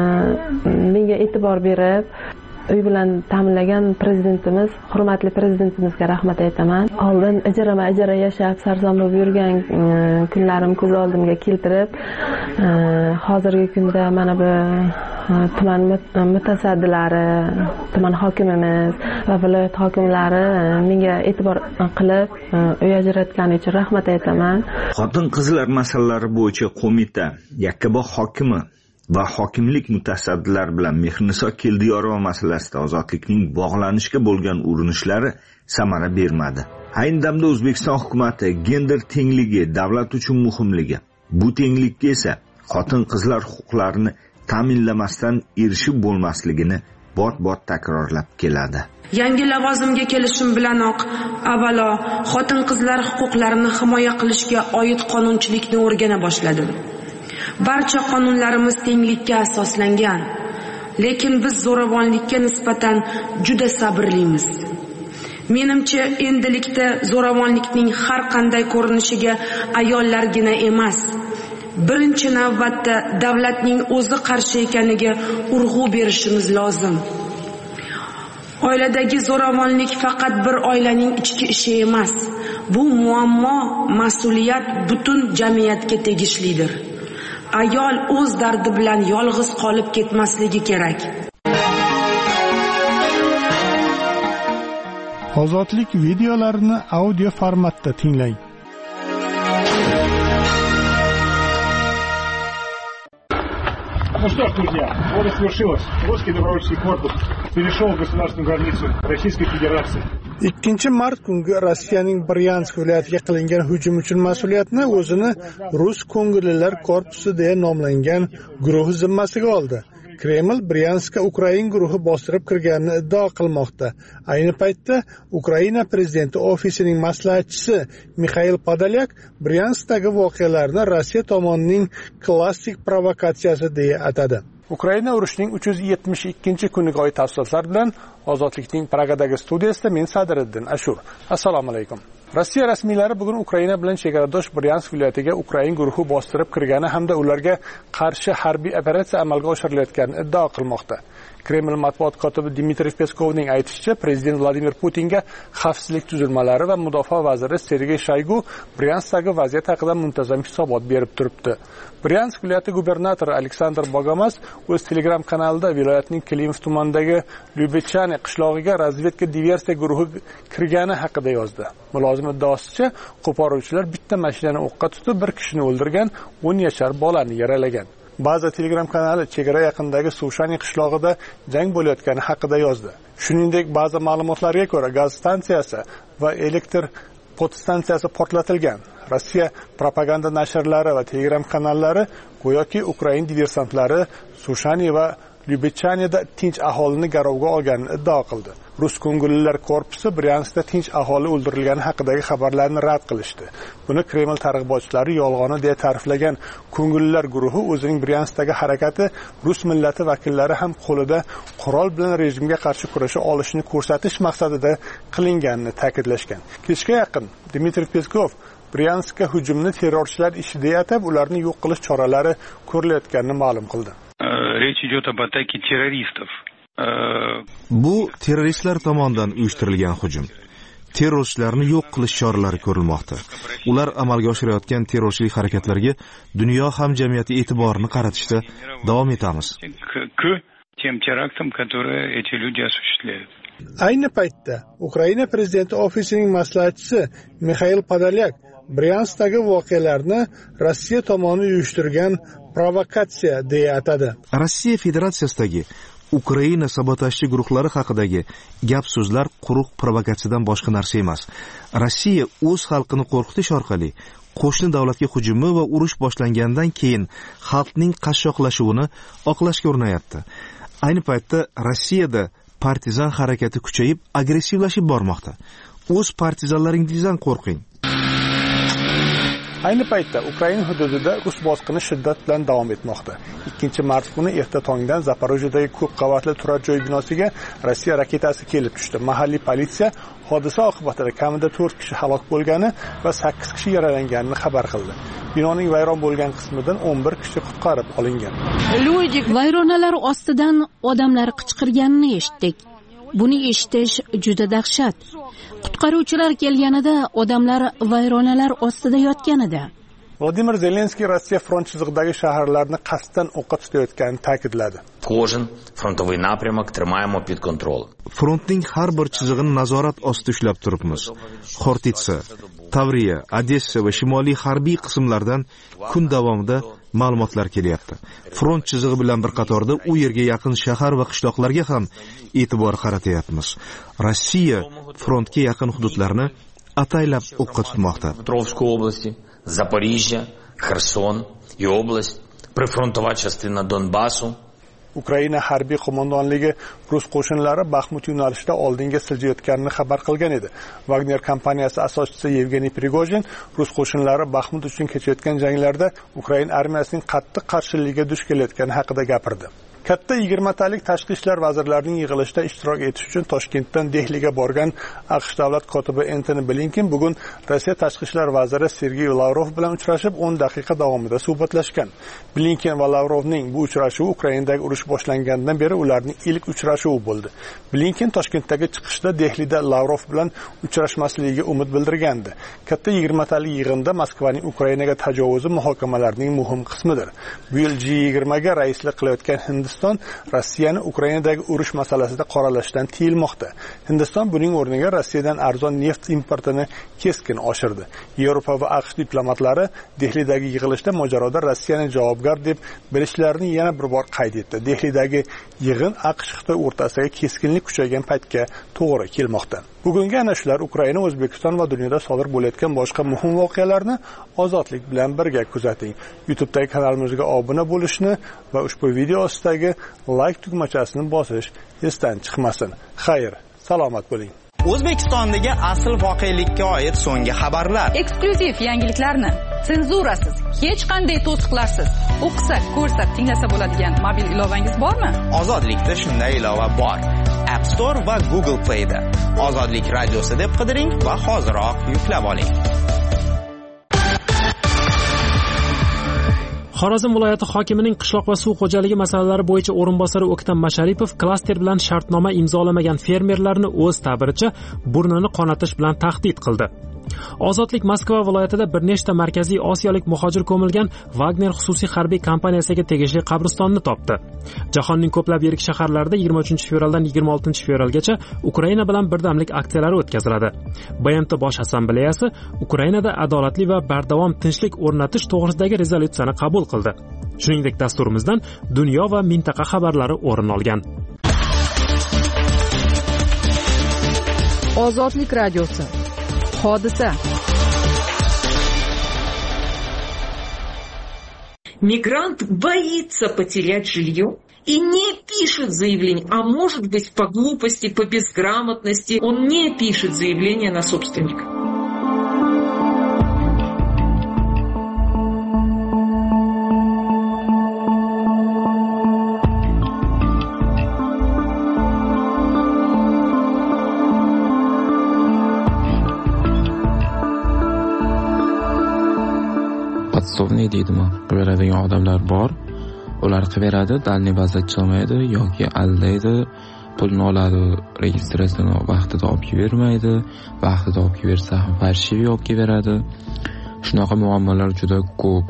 menga e'tibor berib uy bilan ta'minlagan prezidentimiz, hurmatli prezidentimizga rahmat aytaman. Oldin ijarama ijara yashab sarson bo'lib yurgan kunlarim ko'z oldimga keltirib, hozirgi kunda mana bu tuman mutasaddilari, tuman hokimimiz va viloyat hokimlari menga e'tibor qilib uy ajratgani uchun rahmat aytaman. Xotin-qizlar masalalari bo'yicha qo'mita Yakkabog' hokimi va hokimlik mutasaddilari bilan Mehrniso Keldiyorova masalasida Ozodlikning bog'lanishga bo'lgan urinishlari samara bermadi. Ayni damda O'zbekiston hukumatı gender tengligi davlat uchun muhimligi, bu tenglikka esa xotin-qizlar huquqlarini ta'minlamasdan erishib bo'lmasligini bot-bot takrorlab keladi. Yangi lavozimga kelishim bilanoq avvalo xotin-qizlar huquqlarini himoya qilishga oid qonunchilikni o'rgana boshladim. Barcha qonunlarimiz tenglikka asoslangan, lekin biz zo'ravonlikka nisbatan juda sabrlimiz. Menimcha, endilikda zo'ravonlikning har qanday ko'rinishiga ayollargina emas, birinchi navbatda davlatning o'zi qarshi ekaniga urg'u berishimiz lozim. Oiladagi zo'ravonlik faqat bir oilaning ichki ishi emas. Bu muammo, mas'uliyat butun jamiyatga tegishlidir. Ayol o'z dardi bilan yolg'iz qolib ketmasligi kerak. Ozodlik videolarini audio formatda tinglang. Ну что ж, друзья, вот и свершилось. Русский добровольческий корпус перешел государственную границу Российской Федерации. ikkinchi mart kungi Rossiyaning Bryansk viloyatiga qilingan hujum uchun mas'uliyatni o'zini Rus ko'ngillilar korpusi deya nomlangan guruh zimmasiga oldi. Kreml Bryanskka Ukrain guruhi bostirib kirganini iddao qilmoqda. Ayni paytda Ukraina prezidenti ofisining maslahatchisi Mixail Podolyak Bryanskdagi voqealarni Rossiya tomonining klassik provokatsiyasi deya atadi. Ukraina urushining uch yuz yetmish ikkinchi kuniga oid tafsilotlar bilan Ozodlikning Pragadagi studiyasida men Sadiriddin Ashur. Assalomu alaykum. Rossiya rasmiylari bugun Ukraina bilan chegaradosh Bryansk viloyatiga Ukrain guruhi bostirib kirgani hamda ularga qarshi harbiy operatsiya amalga oshirilayotganini iddao qilmoqda. Kreml matbuot kotibi Dmitriy Peskovning aytishicha, prezident Vladimir Putinga xavfsizlik tuzilmalari va mudofaa vaziri Sergey Shoygu Bryanskdagi vaziyat haqida muntazam hisobot berib turibdi. Bryansk viloyati gubernatori Aleksandr Bogomas o'z Telegram kanalida viloyatning Klimov tumanidagi Lyubechane qishlog'iga razvedka diversiya guruhi kirgani haqida yozdi. Mulozim iddaosicha, qo'poruvchilar bitta mashinani o'qqa tutib, bir kishini o'ldirgan, o'n yashar bolani yaralagan. Ba'zi Telegram kanali chegara yaqinidagi Sushani qishlog'ida jang bo'layotgani haqida yozdi. Shuningdek, ba'zi ma'lumotlarga ko'ra, gaz stansiyasi va elektr podstansiyasi portlatilgan. Rossiya propaganda nashrlari va Telegram kanallari go'yoki Ukrain diversantlari Sushani va Lyubechaneda tinch aholini garovga olganini iddao qildi. Rus ko'ngillilar korpusi Bryanskda tinch aholi o'ldirilgani haqidagi xabarlarni rad qilishdi. Buni Kreml targ'ibotchilari yolg'oni deya ta'riflagan ko'ngillilar guruhi o'zining Bryanskdagi harakati Rus millati vakillari ham qo'lida qurol bilan rejimga qarshi kurasha olishini ko'rsatish maqsadida qilinganini ta'kidlashgan. Kechga yaqin Dmitriy Peskov Bryanskka hujumni terrorchilar ishi deya atab, ularni yo'q qilish choralari ko'rilayotganini ma'lum qildi. Rечь идет об атаке террористов. Bu terroristlar tomonidan uyushtirilgan hujum. Terrorchilarni yo'q qilish choralari ko'rilmoqda. Ular amalga oshirayotgan terrorchilik harakatlariga dunyo hamjamiyati e'tiborini qaratishda davom etamiz. К тем терактам, которые эти люди осуществляют. Ayni paytda Ukraina prezidenti ofisining maslahatchisi Mixail Podolyak Bryanskdagi voqealarni Rossiya tomoni uyushtirgan provokatsiya deya atadi. Rossiya Federatsiyasidagi Ukraina sabotajchi guruhlari haqidagi gap-so'zlar quruq provokatsiyadan boshqa narsa emas. Rossiya o'z xalqini qo'rqitish orqali qo'shni davlatga hujumi va urush boshlangandan keyin xalqning qashshoqlashuvini oqlashga urinayapti. Ayni paytda Rossiyada partizan harakati kuchayib, agressivlashib bormoqda. O'z partizanlaringizdan qo'rqing. Ayni paytda Ukraina hududida rus bosqini shiddat bilan davom etmoqda. ikkinchi mart kuni erta tongdan Zaporojyedagi ko'p qavatli turar joy binosiga Rossiya raketasi kelib tushdi. Mahalliy politsiya hodisa oqibatida kamida to'rt kishi halok bo'lgani va sakkiz kishi yaralanganini xabar qildi. Binoning vayron bo'lgan qismidan o'n bir kishi qutqarib olingan. Vayronalar ostidan odamlar qichqirganini eshitdik. Buni eshitish juda dahshat. Qutqaruvchilar kelganida odamlar vayronalar ostida yotgan edi. Vladimir Zelenskiy Rossiya front chizig'idagi shaharlarni qasddan o'qqa tutayotganini ta'kidladi. Кожен фронтовий напрямок тримаємо під контролем. Frontning har bir chizig'ini nazorat ostida ushlab turibmiz. Xortitsa, Tavriya, Odessa va shimoliy harbiy qismlardan kun davomida ma'lumotlar kelyapti. Front chizig'i bilan bir qatorda u yerga yaqin shahar va qishloqlarga ham e'tibor qaratyapmiz. Rossiya frontga yaqin hududlarni ataylab o'qqa tutmoqda. Petrovskая области, Запоріжжя, Херсон і область, прифронтова частина Донбасу. Ukraina harbiy qo'mondonligi rus qo'shinlari Baxmut yo'nalishida oldinga siljayotganini xabar qilgan edi. Wagner kompaniyasi asoschisi Yevgeniy Prigozhin rus qo'shinlari Baxmut uchun kechayotgan janglarda Ukraina armiyasining qattiq qarshiligiga duch kelayotgani haqida gapirdi. Katta yigirmatalik tashqi ishlar vazirlarining yig'ilishida ishtirok etish uchun Toshkentdan Dehliga borgan AQSh davlat kotibi Antony Blinken bugun Rossiya tashqi ishlar vaziri Sergey Lavrov bilan uchrashib o'n daqiqa davomida suhbatlashgan. Blinken va Lavrovning bu uchrashuvi Ukrainadagi urush boshlangandan beri ularning ilk uchrashuvi bo'ldi. Blinken Toshkentdagi chiqishda Dehlida Lavrov bilan uchrashmasligiga umid bildirgandi. Katta yigirmatalik yig'inda Moskvaning Ukrainaga tajovuzi muhokamalarining muhim qismidir. Bu yil G yigirma ga raislik qilayotgan Hindiston Rossiyani Ukrainadagi urush masalasida qoralashdan tiyilmoqda. Hindiston buning o'rniga Rossiyadan arzon neft importini keskin oshirdi. Yevropa va AQSh diplomatlari Dehlidagi yig'ilishda mojaroda Rossiyani javobgar deb bilishlarini yana bir bor qayd etdi. Dehlidagi yig'in AQSh Xitoy o'rtasidagi keskinlik kuchaygan paytga to'g'ri kelmoqda. bugungi ana shular Ukraina, O'zbekiston va dunyoda sodir bo'layotgan boshqa muhim voqealarni ozodlik bilan birga kuzating. YouTube'dagi kanalimizga obuna bo'lishni va ushbu video ostidagi like tugmachasini bosish esdan chiqmasin. Xayr, salomat bo'ling. O'zbekistondagi asl voqelikka oid so'nggi xabarlar, eksklyuziv yangiliklarni senzurasiz, hech qanday to'siqlarsiz o'qisak, ko'rsak, tinglasa bo'ladigan mobil ilovangiz bormi? Ozodlikda shunday ilova bor. App Store va Google Play'da Ozodlik radiosi deb qidiring va hoziroq yuklab oling. Xorazm viloyati hokimining qishloq va suv xo'jaligi masalalari bo'yicha o'rinbosari O'ktam Masharipov klaster bilan shartnoma imzolamagan fermerlarni o'z ta'biricha burnini qonatish bilan tahdid qildi. Ozodlik Moskva viloyatida bir nechta markaziy osiyolik muhojir ko'milgan Wagner xususiy harbiy kompaniyasiga tegishli qabristonni topdi. Jahonning ko'plab yirik shaharlarida yigirma uchinchi fevraldan yigirma oltinchi fevralgacha Ukraina bilan birdamlik aksiyalari o'tkaziladi. B M T Bosh assambleyasi Ukrainada adolatli va bardavom tinchlik o'rnatish to'g'risidagi rezolyutsiyani qabul qildi. Shuningdek, dasturimizdan dunyo va mintaqa xabarlari o'rin olgan. Ozodlik radiosi. Hodisa. Мигрант боится потерять жилье и не пишет заявление, а может быть по глупости, по безграмотности он не пишет заявление на собственника. Podstavniy deydimi? Beradigan odamlar bor. Ular qiveradi, dalniy bazda chiqmaydi yoki aldaydi, pulni oladi, registratsiyani vaqtida olib bermaydi, vaqtida olib bersa ham farshiv olib beradi. Shunaqa muammolar juda ko'p.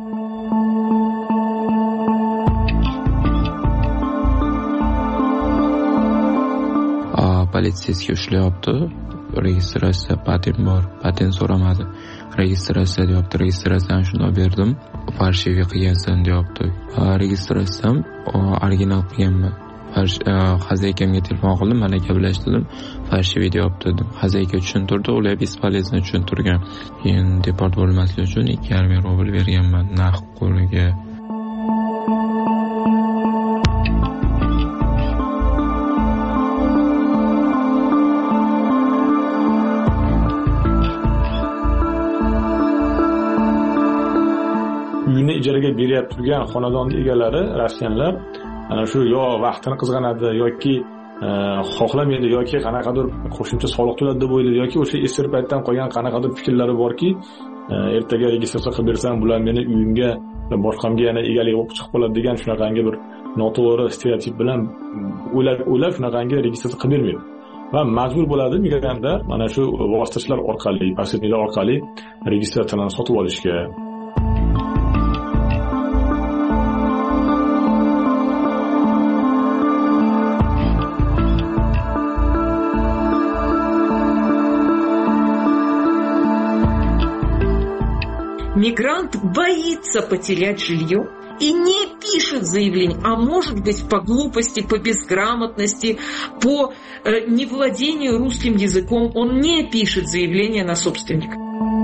A politsiyasiga ushlayapti. Registratsiya patent bor, patent so'ramadi. Registratsiya deyapti, registratsiyani shunday berdim, farshiv qilgansan deyapti. Registratsiyam original qilganman. Xazakamga telefon qildim, mana gaplashdim, farshiv deyapti dedim. Xazayka tushuntirdi, ular bespolezno tushuntirgan. Keyin deport bo'lmaslik uchun ikki yarim ming rubl berganman naqd qo'liga. Uyini ijaraga berib turgan xonadonning egalari rossiyanlar ana shu yo vaqtini qizg'anadi yoki xohlamaydi yoki qanaqadir qo'shimcha soliq to'ladi deb o'ylaydi yoki o'sha eski paytdan qolgan qanaqadir fikrlari borki, ertaga registratsiya qilib bersam bular meni uyimga boshqamga yana egalik bo'lib chiqib qoladi degan shunaqangi bir noto'g'ri stereotip bilan o'ylab o'ylab shunaqangi registratsiya qilib bermaydi. Va majbur bo'ladi migrantlar mana shu vositachilar orqali, posredniklar orqali registratsiyani sotib olishga. Мигрант боится потерять жилье и не пишет заявление, а может быть по глупости, по безграмотности, по э, невладению русским языком он не пишет заявление на собственника.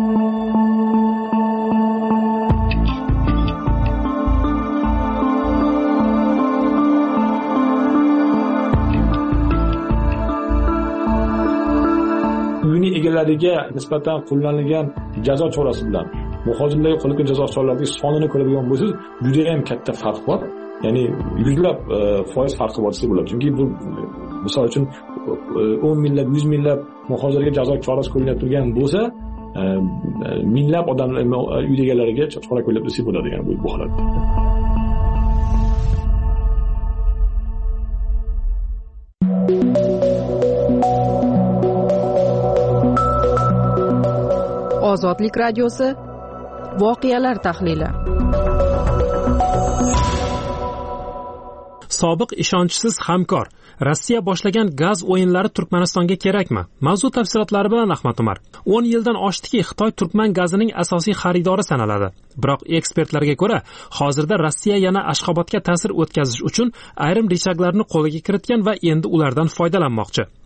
Uyning egalariga nisbatan qo'llanilgan jazo chorasi bilan muhojirlarga qo'llangan jazo choralarining sonini ko'radigan bo'lsangiz, juda ham katta farq bor. Ya'ni yuzlab foiz farqi bor desa bo'ladi. Chunki bu misol uchun o'n minglab, yuz minglab muhojirlarga jazo chorasi qo'llanib turgan bo'lsa, minglab odamlar uy egalariga chora qo'llab desa bo'ladi, ya'ni bu holatda. Ozodlik radiosi voqealar tahlili. Sobiq ishonchsiz hamkor. Rossiya boshlagan gaz o'yinlari Turkmanistonga kerakmi? Mavzu tafsilotlari bilan Ahmad Umar. o'n yildan oshdiki, Xitoy turkman gazining asosiy xaridori sanaladi. Biroq ekspertlarga ko'ra, hozirda Rossiya yana Ashxobodga ta'sir o'tkazish uchun ayrim rechaglarni qo'lga kiritgan va endi ulardan foydalanmoqchi.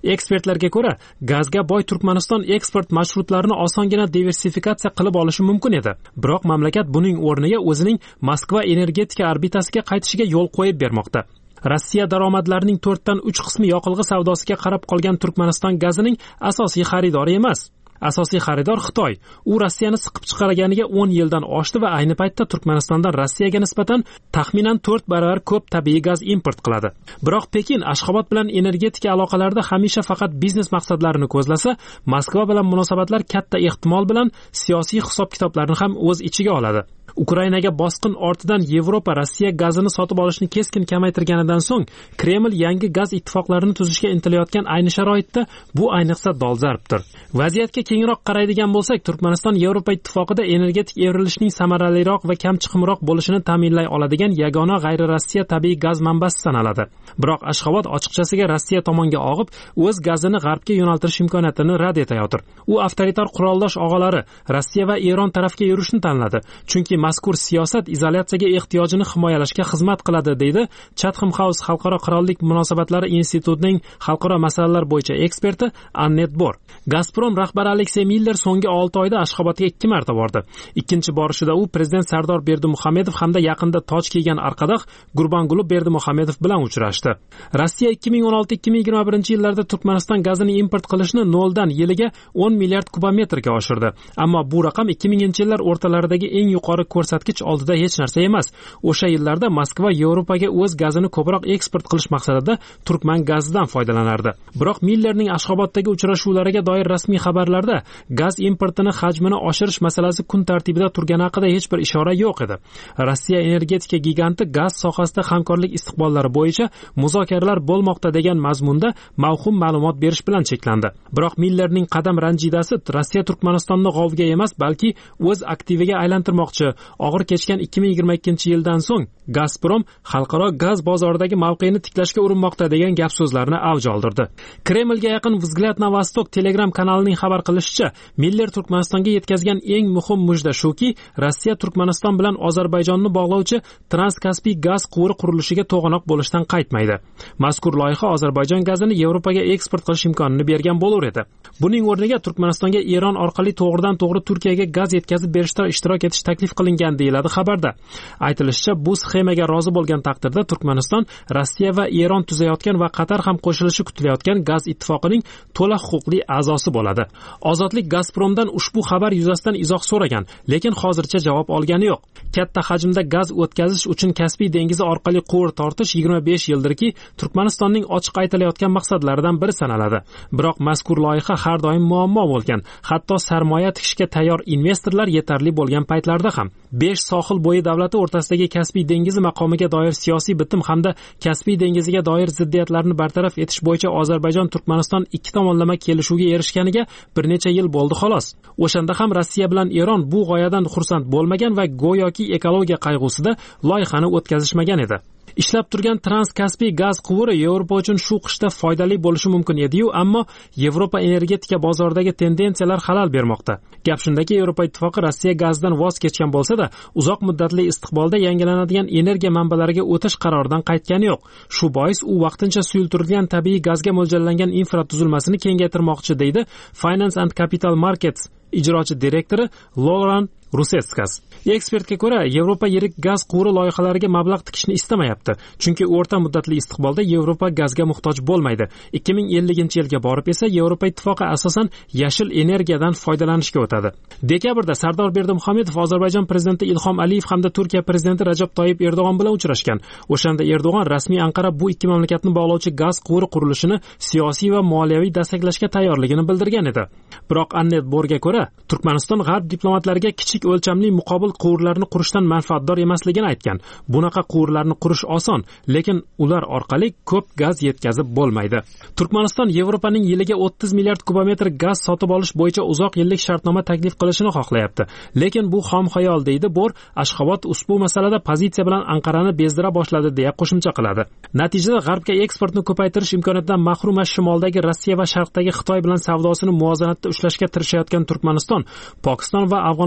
Ekspertlarga ko'ra, gazga boy Turkmaniston eksport marshrutlarini osongina diversifikatsiya qilib olishi mumkin edi. Biroq mamlakat buning o'rniga o'zining Moskva energetika orbitasiga qaytishiga yo'l qo'yib bermoqda. Rossiya daromadlarining to'rtdan uch qismi yoqilg'i savdosiga qarab qolgan Turkmaniston gazining asosiy xaridori emas. Asosiy xaridor Xitoy. U Rossiyani siqib chiqarganiga o'n yildan oshdi va ayni paytda Turkmanistondan Rossiyaga nisbatan taxminan to'rt baravar ko'p tabiiy gaz import qiladi. Biroq Pekin Ashxobod bilan energetika aloqalarida hamisha faqat biznes maqsadlarini ko'zlasa, Moskva bilan munosabatlar katta ehtimol bilan siyosiy hisob-kitoblarni ham o'z ichiga oladi. Ukrainaga bosqin ortidan Yevropa Rossiya gazini sotib olishni keskin kamaytirganidan so'ng Kreml yangi gaz ittifoqlarini tuzishga intilayotgan ayni sharoitda bu ayniqsa dolzarbdir. Vaziyatga kengroq qaraydigan bo'lsak, Turkmaniston Yevropa ittifoqida energetik evrilishning samaraliroq va kam chiqimroq bo'lishini ta'minlay oladigan yagona g'ayri-Rossiya tabiiy gaz manbasi sanaladi. Biroq Ashxobod ochiqchasiga Rossiya tomonga og'ib, o'z gazini g'arbga yo'naltirish imkoniyatini rad etayotir. U avtoritar quroldosh og'alari Rossiya va Eron tarafga yurishni tanladi, chunki mazkur siyosat izolyatsiyaga ehtiyojini himoyalashga xizmat qiladi, deydi Chatham House Xalqaro qirollik munosabatlari institutining xalqaro masalalar bo'yicha eksperti Annet Bor. Gazprom rahbari Aleksey Miller so'nggi olti oyda Ashxobodga ikki marta bordi. Ikkinchi borishida u prezident Sardor Berdimuhamedov hamda yaqinda toj kiygan arqadoq Gurbanguli Berdimuhamedov bilan uchrashdi. Rossiya ikki ming o'n olti ikki ming yigirma birinchi yillarda Turkmaniston gazini import qilishni noldan yiliga o'n milliard kubometrga oshirdi. Ammo bu raqam ikki minginchi yillar o'rtalaridagi eng yuqori ko'rsatkich oldida hech narsa emas. O'sha yillarda Moskva Yevropaga o'z gazini ko'proq eksport qilish maqsadida turkman gazidan foydalanardi. Biroq Millerning Ashxoboddagi uchrashuvlariga doir rasmiy xabarlarda gaz importini hajmini oshirish masalasi kun tartibida turgani haqida hech bir ishora yo'q edi. Rossiya energetika giganti gaz sohasida hamkorlik istiqbollari bo'yicha muzokaralar bo'lmoqda degan mazmunda mavhum ma'lumot berish bilan cheklandi. Biroq Millerning qadam ranjidasi Rossiya Turkmanistonni g'ovga emas, balki o'z aktiviga aylantirmoqchi. Og'ir kechgan ikki ming yigirma ikkinchi yildan so'ng Gazprom xalqaro gaz bozoridagi mavqeini tiklashga urinmoqda degan gap so'zlarni avj oldirdi. Kremlga yaqin Vzglyad na Vostok Telegram kanalining xabar qilishicha, Miller Turkmanistonga yetkazgan eng muhim mujda shuki, Rossiya Turkmaniston bilan Ozarbayjonni bog'lovchi Transkaspiy gaz quvuri qurilishiga to'g'anoq bo'lishdan qaytmaydi. Mazkur loyiha Ozarbayjon gazini Yevropaga eksport qilish imkonini bergan bo'lar edi. Buning o'rniga Turkmanistonga Eron orqali to'g'ridan-to'g'ri Turkiyaga gaz yetkazib berishda ishtirok etish taklif qilingan deyiladi xabarda. Aytilishicha, bu sxemaga rozi bo'lgan taqdirda Turkmaniston Rossiya va Eron tuzayotgan va Qatar ham qo'shilishi kutilayotgan gaz ittifoqining to'la huquqli a'zosi bo'ladi. Ozodlik Gazpromdan ushbu xabar yuzasidan izoh so'ragan, lekin hozircha javob olgani yo'q. Katta hajmda gaz o'tkazish uchun Kaspiy dengizi orqali quvur tortish yigirma besh yildirki Turkmanistonning ochiq aytilayotgan maqsadlaridan biri sanaladi. Biroq mazkur loyiha har doim muammo bo'lgan. Hatto sarmoya tikishga tayyor investorlar yetarli bo'lgan paytlarda ham besh sohil bo'yi davlati o'rtasidagi Kaspiy dengizi maqomiga doir siyosiy bitim hamda Kaspiy dengiziga doir ziddiyatlarni bartaraf etish bo'yicha Ozarbayjon Turkmaniston ikki tomonlama kelishuvga erishganiga bir necha yil bo'ldi xolos. O'shanda ham Rossiya bilan Eron bu g'oyadan xursand bo'lmagan va go'yoki ekologiya qayg'usida loyihani o'tkazishmagan edi. Ishlab turgan Transkaspiy gaz quvuri Yevropa uchun shu qishda foydali bo'lishi mumkin edi-yu, ammo Yevropa energetika bozoridagi tendensiyalar xalal bermoqda. Gap shundaki, Yevropa ittifoqi Rossiya gazidan voz kechgan bo'lsa-da, uzoq muddatli istiqbolda yangilanadigan energiya manbalariga o'tish qaroridan qaytgani yo'q. Shu bois u vaqtincha suyultirilgan tabiiy gazga mo'ljallangan infratuzilmasini kengaytirmoqchi, deydi Finance and Capital Markets ijrochi direktori Laurent Rusetskas. Ekspertga ko'ra, Yevropa yirik gaz quvuri loyihalariga mablag' tikishni istamayapti, chunki o'rta muddatli istiqbolda Yevropa gazga muhtoj bo'lmaydi. ikki ming ellinchi yilga borib esa Yevropa ittifoqi asosan yashil energiyadan foydalanishga o'tadi. Dekabrda Sardor Berdimuhamedov Ozarbayjon prezidenti Ilhom Aliyev hamda Turkiya prezidenti Rajab Toyyib Erdo'g'on bilan uchrashgan. O'shanda Erdo'g'on rasmiy Anqara bu ikki mamlakatni bog'lovchi gaz quvuri qurilishini siyosiy va moliyaviy desteklashga tayyorligini bildirgan edi. Biroq Annet Borga ko'ra, Turkmaniston g'arb diplomatlariga kichik o'lchamli muqobil quvurlarni qurishdan manfaatdor emasligini aytgan. Bunaqa quvurlarni qurish oson, lekin ular orqali ko'p gaz yetkazib bo'lmaydi. Turkmaniston Yevropaning yiliga o'ttiz milliard kubometr gaz sotib olish bo'yicha uzoq yillik shartnoma taklif qilishini xohlayapti. Lekin bu xom xayol, deydi Bor. Ashxobod ushbu masalada pozitsiya bilan Anqarani bezdira boshladi deya qo'shimcha qiladi. Natijada g'arbga eksportni ko'paytirish imkoniyatidan mahrum shimoldagi Rossiya va sharqdagi Xitoy bilan savdosini muvozanatda ushlashga tirishayotgan Turkmaniston, Pokiston va Afg'oniston orqali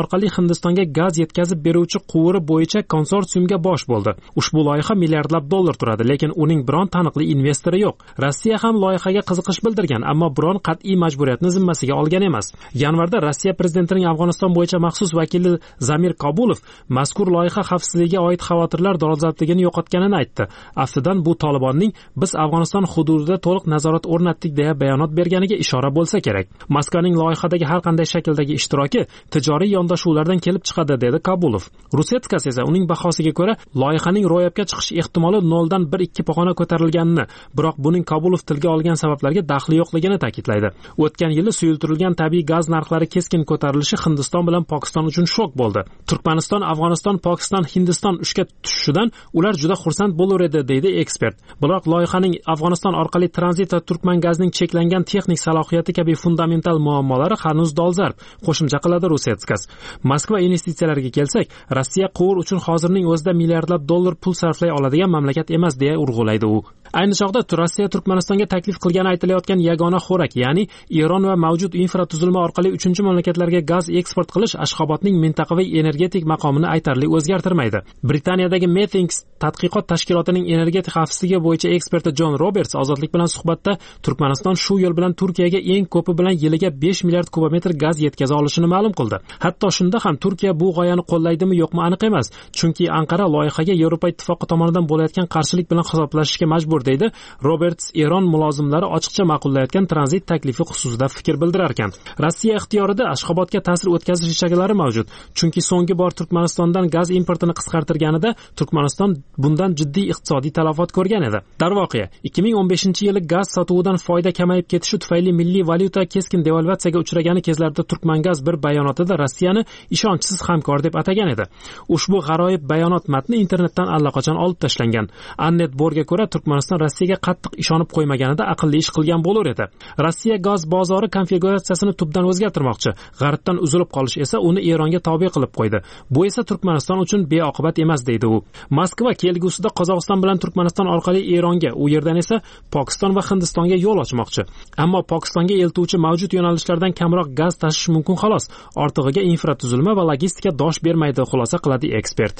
orqali Hindistonga gaz yetkazib beruvchi quvuri bo'yicha konsorsiumga bosh bo'ldi. Ushbu loyiha milliardlab dollar turadi, lekin uning biron taniqli investori yo'q. Rossiya ham loyihaga qiziqish bildirgan, ammo biron qat'iy majburiyatni zimmasiga olgan emas. Yanvarda Rossiya prezidentining Afg'oniston bo'yicha maxsus vakili Zamir Kabulov mazkur loyiha xavfsizligiga oid xavotirlar dolzarbligini yo'qotganini aytdi. Aftidan bu Tolibonning biz Afg'oniston hududida to'liq nazorat o'rnatdik deya bayonot berganiga ishora bo'lsa kerak. Moskvaning loyihadagi har qanday shakldagi ishtiroki tijoriy yondashuvlardan kelib chiqadi, dedi Kabulov. Rusetskas esa uning bahosiga ko'ra loyihaning ro'yobga chiqish ehtimoli noldan bir ikki pog'ona ko'tarilganini, biroq buning Kabulov tilga olgan sabablarga daxli yo'qligini ta'kidlaydi. O'tgan yili suyultirilgan tabiiy gaz narxlari keskin ko'tarilishi Hindiston bilan Pokiston uchun shok bo'ldi. Turkmaniston, Afg'oniston, Pokiston, Hindiston ishga tushishidan ular juda xursand bo'lar edi, deydi ekspert. Biroq loyihaning Afg'oniston orqali tranzit va turkman gazining cheklangan texnik salohiyati kabi fundamental muammolari hanuz dolzarb, qo'shimcha qiladi Rusetskas. Moskva investitsiyalariga kelsak, Rossiya quvur uchun hozirning o'zida milliardlab dollar pul sarflay oladigan mamlakat emas, deya urg'ulaydi u. Ayni chog'da Rossiya Turkmanistonga taklif qilgani aytilayotgan yagona xo'rak, ya'ni Eron va mavjud infratuzilma orqali uchinchi mamlakatlarga gaz eksport qilish Ashxobodning mintaqaviy energetik maqomini aytarli o'zgartirmaydi. Britaniyadagi Methinks tadqiqot tashkilotining energetik xavfsizligi bo'yicha eksperti Jon Roberts ozodlik bilan suhbatda Turkmaniston shu yo'l bilan Turkiyaga eng ko'pi bilan yiliga besh milliard kubometr gaz yetkaza olishini ma'lum qildi. Hatto shunda ham Turkiya bu g'oyani qo'llaydimi yo'qmi aniq emas, chunki Anqara loyihaga Yevropa ittifoqi tomonidan bo'layotgan qarshilik bilan hisoblashishga majbur, deydi Roberts. Eron mulozimlari ochiqcha ma'qullayotgan tranzit taklifi xususida fikr bildirar ekan. Rossiya ixtiyorida Ashxobodga ta'sir o'tkazish ishlaklari mavjud, chunki so'nggi bor Turkmanistondan gaz importini qisqartirganida Turkmaniston bundan jiddiy iqtisodiy talafot ko'rgan edi. Darvoqe, ikki ming o'n beshinchi yili gaz sotuvidan foyda kamayib ketishi tufayli milliy valyuta keskin devalvatsiyaga uchragani kezlarda Turkmangaz bir bayonotida Rossiyani ishonchsiz hamkor deb atagan edi. Ushbu g'aroyib bayonot matni internetdan allaqachon olib tashlangan. Annet Borga ko'ra, Turkmaniston Rossiyaga qattiq ishonib qo'ymaganida aqlli ish qilgan bo'lar edi. Rossiya gaz bozori konfiguratsiyasini tubdan o'zgartirmoqchi. G'arbdan uzilib qolish esa uni Eronga tobe qilib qo'ydi. Bu esa Turkmaniston uchun beoqibat emas, deydi u. Moskva kelgusida Qozog'iston bilan Turkmaniston orqali Eronga, u yerdan esa Pokiston va Hindistonga yo'l ochmoqchi. Ammo Pokistonga eltuvchi mavjud yo'nalishlardan kamroq gaz tashish mumkin xolos. Ortig'iga infratuzilma va logistika dosh bermaydi, xulosa qiladi ekspert.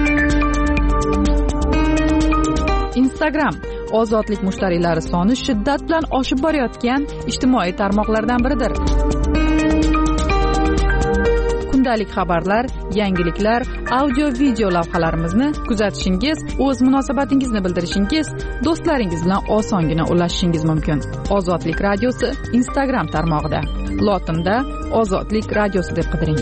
Instagram ozodlik mushtariylari soni shiddat bilan oshib borayotgan ijtimoiy tarmoqlardan biridir. Kundalik xabarlar, yangiliklar, audio video lavhalarimizni kuzatishingiz, o'z munosabatingizni bildirishingiz, do'stlaringiz bilan osongina ulashishingiz mumkin. Ozodlik radiosi Instagram tarmog'ida. Lotinda Ozodlik radiosi deb qidiring.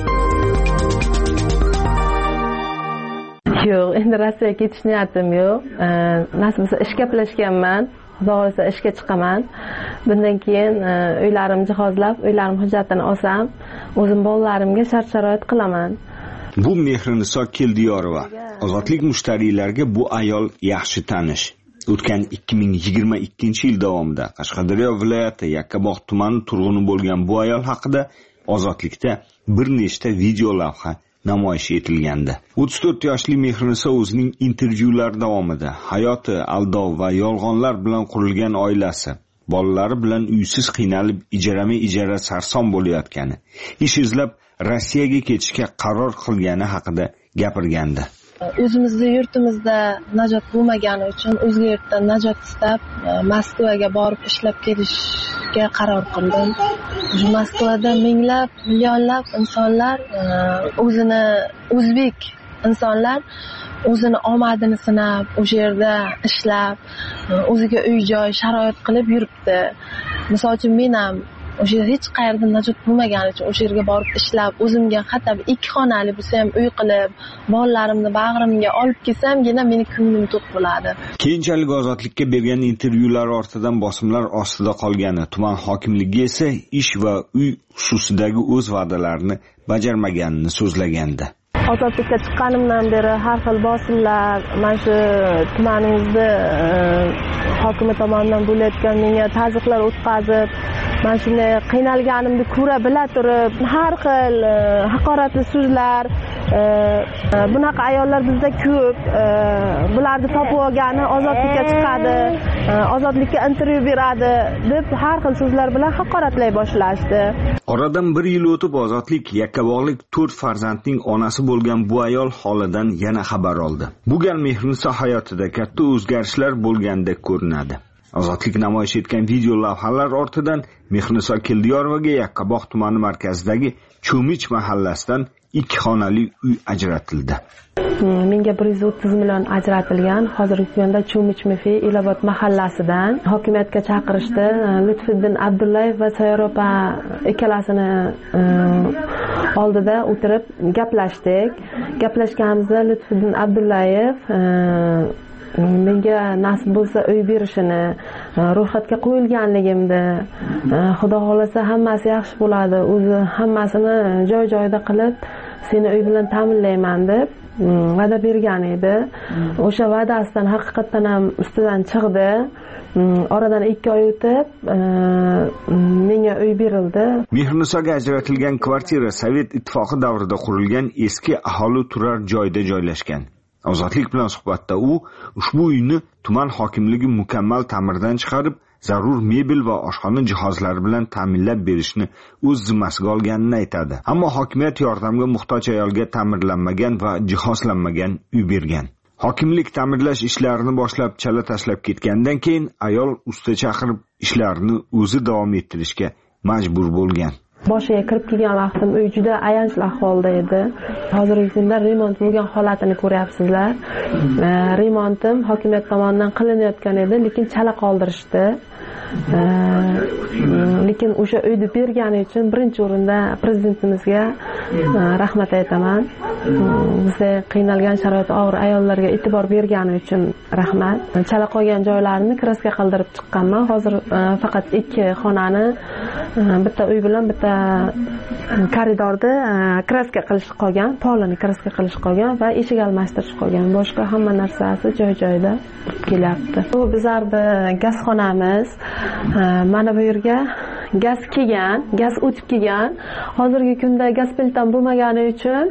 Yo'q, endi Rossiyaga ketish niyatim yo'q. Nasib bo'lsa ishga plashganman. Xudo xolasa ishga chiqaman. Bundan keyin uylarimni jihozlab, uylarim hujjatini olsam, o'zim bolalarimga shart-sharoit qilaman. Bu Mehriniso Keldiyorova. Ozodlik mushtariylarga bu ayol yaxshi tanish. O'tgan ikki ming yigirma ikkinchi yil davomida Qashqadaryo viloyati Yakkabog' tumani turg'uni bo'lgan bu ayol haqida Ozodlikda bir nechta video lavha namoyish etilgandi. o'ttiz to'rt yoshli Mehriniso o'zining intervyular davomida hayoti, aldov va yolg'onlar bilan qurilgan oilasi, bolalari bilan uysiz qiynalib ijarama-ijara sarson bo'layotgani, ish izlab Rossiyaga ketishga qaror qilgani haqida gapirgandi. O'zimizda yurtimizda najot bo'lmagani uchun o'zga yurtdan najot istab Moskvaga borib ishlab kelishga qaror qildim. Moskvada minglab, millionlab insonlar o'zini o'zbek insonlar o'zini omadini sinab, o'sha yerda ishlab, o'ziga uy-joy sharoit qilib yuribdi. Misol uchun men ham o'sha hech qayerda najot bo'lmagani uchun o'sha yerga borib ishlab, o'zimga hatto ikki xonali bo'lsa ham uy qilib, bolalarimni bag'rimga olib kelsamgina meni ko'nglim to'q bo'ladi. Keyinchalik Ozodlikka bergan intervyular ortidan bosimlar ostida qolgani, tuman hokimligi esa ish va uy xususidagi o'z va'dalarini bajarmaganini so'zlagandi. Ozodlikka chiqqanimdan beri har xil bosimlar, mana shu tumanimizda hokimi tomonidan bo'layotgan menga tazyiqlar o'tkazib, mana shunday qiynalganimni ko'ra bila turib, har xil haqoratli so'zlar, bunaqa ayollar bizda ko'p, bularni topib olgani ozodlikka chiqadi, ozodlikka intervyu beradi deb har xil so'zlar bilan haqoratlay boshlashdi. Oradan bir yil o'tib Ozodlik Yakkabog'lik to'rt farzandning onasi bo'lgan bu ayol holidan yana xabar oldi. Bu gal Mehriniso hayotida katta o'zgarishlar bo'lgandek ko'rinadi. Ozodlik namoyish etgan video lavhalar ortidan Mehriniso Keldiyorovaga Yakkabog' tumani markazidagi Cho'mich mahallasidan ikki xonali uy ajratildi. Menga bir yuz o'ttiz million ajratilgan. Hozirgi kunda Cho'mich Mefi Elobod mahallasidan hokimiyatga chaqirishdi. Lutfiddin Abdullayev va Sayyopa ikkalasini oldida o'tirib gaplashdik. Gaplashganimizda Lutfiddin Abdullayev menga nasib bo'lsa uy berishini, ro'yxatga qo'yilganligimni, Xudo xolasa hammasi yaxshi bo'ladi, o'zi hammasini joy-joyida qilib seni uy bilan ta'minlayman deb va'da bergan edi. O'sha va'dasidan haqiqatan ham ustidan chiqdi. Oradan ikki oy o'tib menga uy berildi. Mehrinisoga ajratilgan kvartira Sovet ittifoqi davrida qurilgan eski aholi turar joyda joylashgan. Ozodlik bilan suhbatda u ushbu uyni tuman hokimligi mukammal ta'mirdan chiqarib, zarur mebel va oshxona jihozlari bilan ta'minlab berishni o'z zimmasiga olganini aytadi. Ammo hokimiyat yordamga muhtoj ayolga ta'mirlanmagan va jihozlanmagan uy bergan. Hokimlik ta'mirlash ishlarini boshlab chala tashlab ketgandan keyin ayol usta chaqirib ishlarni o'zi davom ettirishga majbur bo'lgan. Boshiga kirib kelgan vaqtim uy juda ayanchli ahvolda edi. Hozirgi kunda remont bo'lgan holatini ko'ryapsizlar. Remontim hokimiyat tomonidan qilinayotgan edi, lekin chala qoldirishdi. Lekin o'sha uyni bergani uchun birinchi o'rinda prezidentimizga rahmat aytaman. Bizga qiynalgan sharoit og'ir ayollarga e'tibor bergani uchun rahmat. Chala qolgan joylarini kraska qildirib chiqqanman. Hozir faqat ikki xonani, bitta uy bilan bitta koridorda kraska qilish qolgan, polini kraska qilish qolgan va eshik almashtirish qolgan. Boshqa hamma narsasi joy-joyida kelyapti. Bu bizlarni gazxonamiz. Mana bu yerga gaz kelgan, gaz o'tib kelgan. Hozirgi kunda gaz plittam bo'lmagani uchun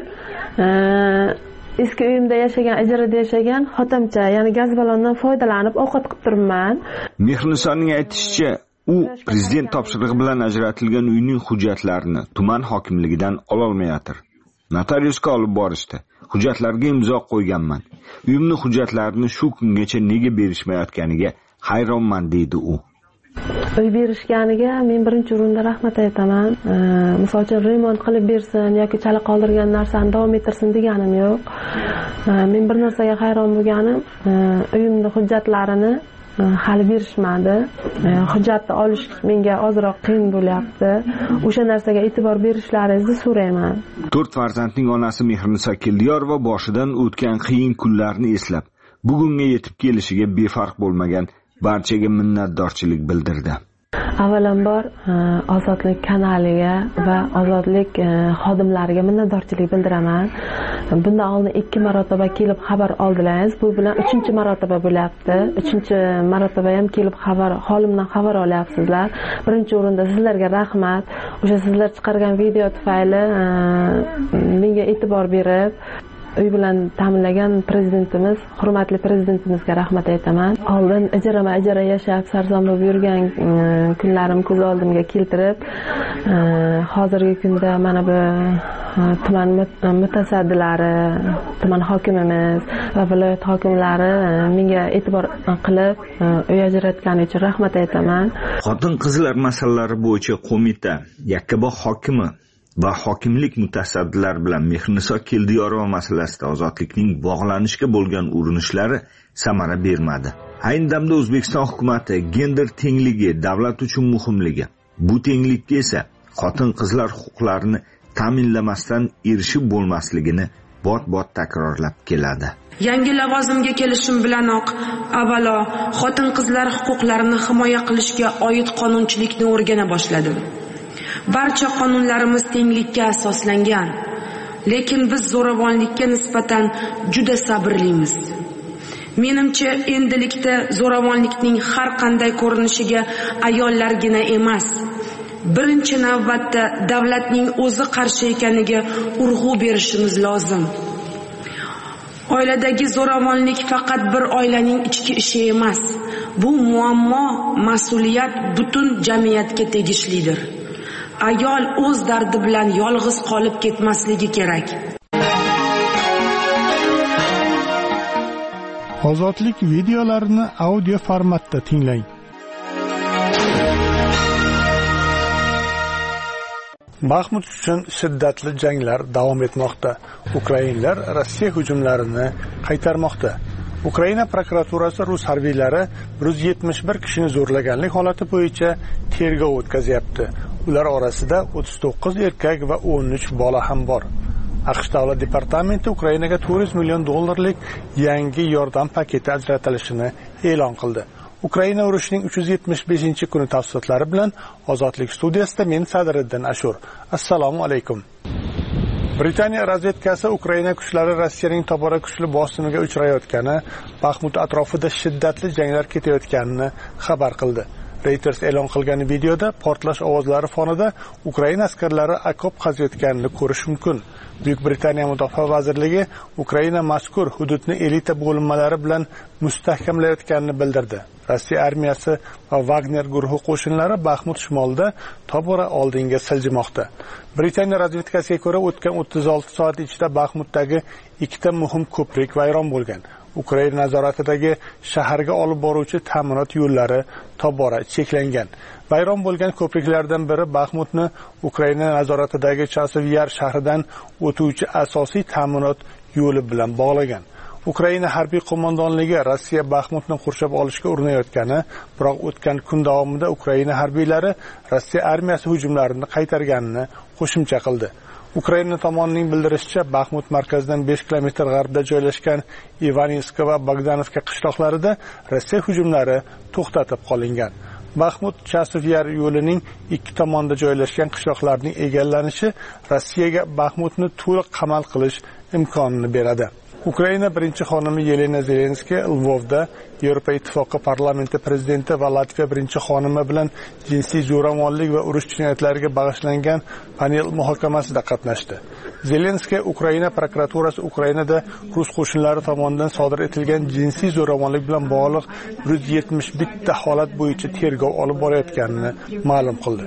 eski uyimda yashagan, ijarada yashagan xotimcha, ya'ni gaz ballondan foydalanib ovqat qilib turibman. Mehrinisoning aytishicha, u prezident topshirig'i bilan ajratilgan uyning hujjatlarini tuman hokimligidan ola olmayotir. Notariusga olib borishdi. Hujjatlarga imzo qo'yganman. Uyimning hujjatlarini shu kungacha nega berishmayotganiga hayronman deydi u. Uy berishganiga men birinchi o'rinda rahmat aytaman. Misol uchun remont qilib bersin yoki chala qoldirgan narsani davom ettirsin deganim yo'q. Men bir narsaga hayron bo'lganim, uyimning hujjatlarini hali berishmadi. Hujjatni olish menga ozroq qiyin bo'lyapti. O'sha narsaga e'tibor berishlaringizni so'rayman. To'rt farzandning onasi Mehriniso Keldiyorova boshidan o'tgan qiyin kunlarni eslab, bugunga yetib kelishiga befarq bo'lmagan barchaga minnatdorchilik bildirdi. Avvalambor Ozodlik kanaliga va Ozodlik xodimlariga minnatdorchilik bildiraman. Bundan oldin ikki marotaba kelib xabar oldilaringiz. Bu bilan uchinchi marotaba bo'lyapti. uchinchi marotaba ham kelib xabar, holimdan xabar olyapsizlar. Birinchi o'rinda sizlarga rahmat. O'sha sizlar chiqargan video tufayli menga e'tibor berib uy bilan ta'minlagan prezidentimiz, hurmatli prezidentimizga rahmat aytaman. Oldin ijarama ijara yashab sarson bo'lib yurgan kunlarim ko'z oldimga keltirib, hozirgi kunda mana bu tuman mutasaddilari, tuman hokimimiz va viloyat hokimlari menga e'tibor qilib uy ajratgani uchun rahmat aytaman. Xotin-qizlar masalalari bo'yicha qo'mita Yakkabog' hokimi va hokimlik mutasaddilari bilan Mehriniso Keldiyorova masalasida Ozodlikning bog'lanishga bo'lgan urinishlari samara bermadi. Ayni damda O'zbekiston hukumatı gender tengligi davlat uchun muhimligi, bu tenglikka esa xotin-qizlar huquqlarini ta'minlamasdan erishib bo'lmasligini bot-bot takrorlab keladi. Yangi lavozimga kelishim bilanoq avvalo xotin-qizlar huquqlarini himoya qilishga oid qonunchilikni o'rgana boshladim. Barcha qonunlarimiz tenglikka asoslangan, lekin biz zo'ravonlikka nisbatan juda sabrlimiz. Menimcha, endilikda zo'ravonlikning har qanday ko'rinishiga ayollargina emas, birinchi navbatda davlatning o'zi qarshi ekaniga urg'u berishimiz lozim. Oiladagi zo'ravonlik faqat bir oilaning ichki ishi emas. Bu muammo, mas'uliyat butun jamiyatga tegishlidir. Ayol o'z dardi bilan yolg'iz qolib ketmasligi kerak. Ozodlik videolarini audio formatda tinglang. Baxmut uchun shiddatli janglar davom etmoqda. Ukrainlar Rossiya hujumlarini qaytarmoqda. Ukraina prokuraturasi rus harbiylari bir yuz yetmish bir kishini zo'rlaganlik holati bo'yicha tergov o'tkazyapti. Ular orasida o'ttiz to'qqiz erkak va o'n uch bola ham bor. AQSh davlat departamenti Ukrainaga to'rt yuz million dollarlik yangi yordam paketi ajratilishini e'lon qildi. Ukraina urushining uch yuz yetmish beshinchi kuni tafsilotlari bilan Ozodlik studiyasida men Sadriddin Ashur. Assalomu alaykum. Britaniya razvedkasi Ukraina kuchlari Rossiyaning tobora kuchli bosimiga uchrayotgani, Baxmut atrofida shiddatli janglar ketayotganini xabar qildi. Reuters e'lon qilgan videoda portlash ovozlari fonida Ukraina askarlari okop qaziyotganini ko'rish mumkin. Buyuk Britaniya Mudofaa vazirligi Ukraina mazkur hududni elita bo'linmalari bilan mustahkamlayotganini bildirdi. Rossiya armiyasi va Wagner guruhi qo'shinlari Baxmut shimolida tobora oldinga siljimoqda. Britaniya razvedkasiga ko'ra, o'tgan o'ttiz olti soat ichida Baxmutdagi ikkita muhim ko'prik vayron bo'lgan. Ukraina nazoratidagi shaharga olib boruvchi ta'minot yo'llari tobora cheklangan. Vayron bo'lgan ko'priklardan biri Baxmutni Ukraina nazoratidagi Chasiv Yar shahridan o'tuvchi asosiy ta'minot yo'li bilan bog'lagan. Ukraina harbiy qo'mondonligi Rossiya Baxmutni qurshab olishga urinayotgani, biroq o'tgan kun davomida Ukraina harbiylari Rossiya armiyasi hujumlarini qaytarganini qo'shimcha qildi. Ukraina tomonining bildirishicha, Baxmut markazidan besh kilometr g'arbda joylashgan Ivaninska va Bogdanovka qishloqlarida Rossiya hujumlari to'xtatib qolingan. Baxmut Chasiv Yar yo'lining ikki tomonida joylashgan qishloqlarning egallanishi Rossiyaga Baxmutni to'liq qamal qilish imkonini beradi. Ukraina birinchi xonimi Yelena Zelenskiy Lvovda Yevropa Ittifoqi parlamenti prezidenti va Latviya birinchi xonimi bilan jinsiy zo'ravonlik va urush jinoyatlariga bag'ishlangan panel muhokamasida qatnashdi. Zelenskiy Ukraina prokuraturasi Ukrainada rus qo'shinlari tomonidan sodir etilgan jinsiy zo'ravonlik bilan bog'liq bir yuz yetmish bitta holat bo'yicha tergov olib borayotganini ma'lum qildi.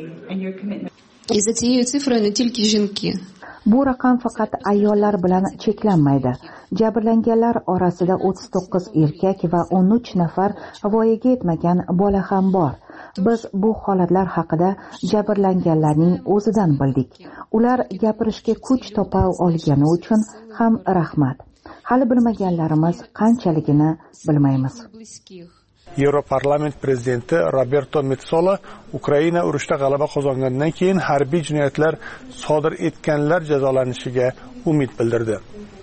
Bu raqam faqat ayollar bilan cheklanmaydi. Jabrlanganlar orasida o'ttiz to'qqiz erkak va o'n uch nafar voyaga yetmagan bola ham bor. Biz bu holatlar haqida jabrlanganlarning o'zidan bildik. Ular gapirishga kuch topa olgani uchun ham rahmat. Hali bilmaganlarimiz qanchaligini bilmaymiz. Yevroparlament prezidenti Roberto Metsola Ukraina urushda g'alaba qozongandan keyin harbiy jinoyatlar sodir etganlar jazolanishiga umid bildirdi.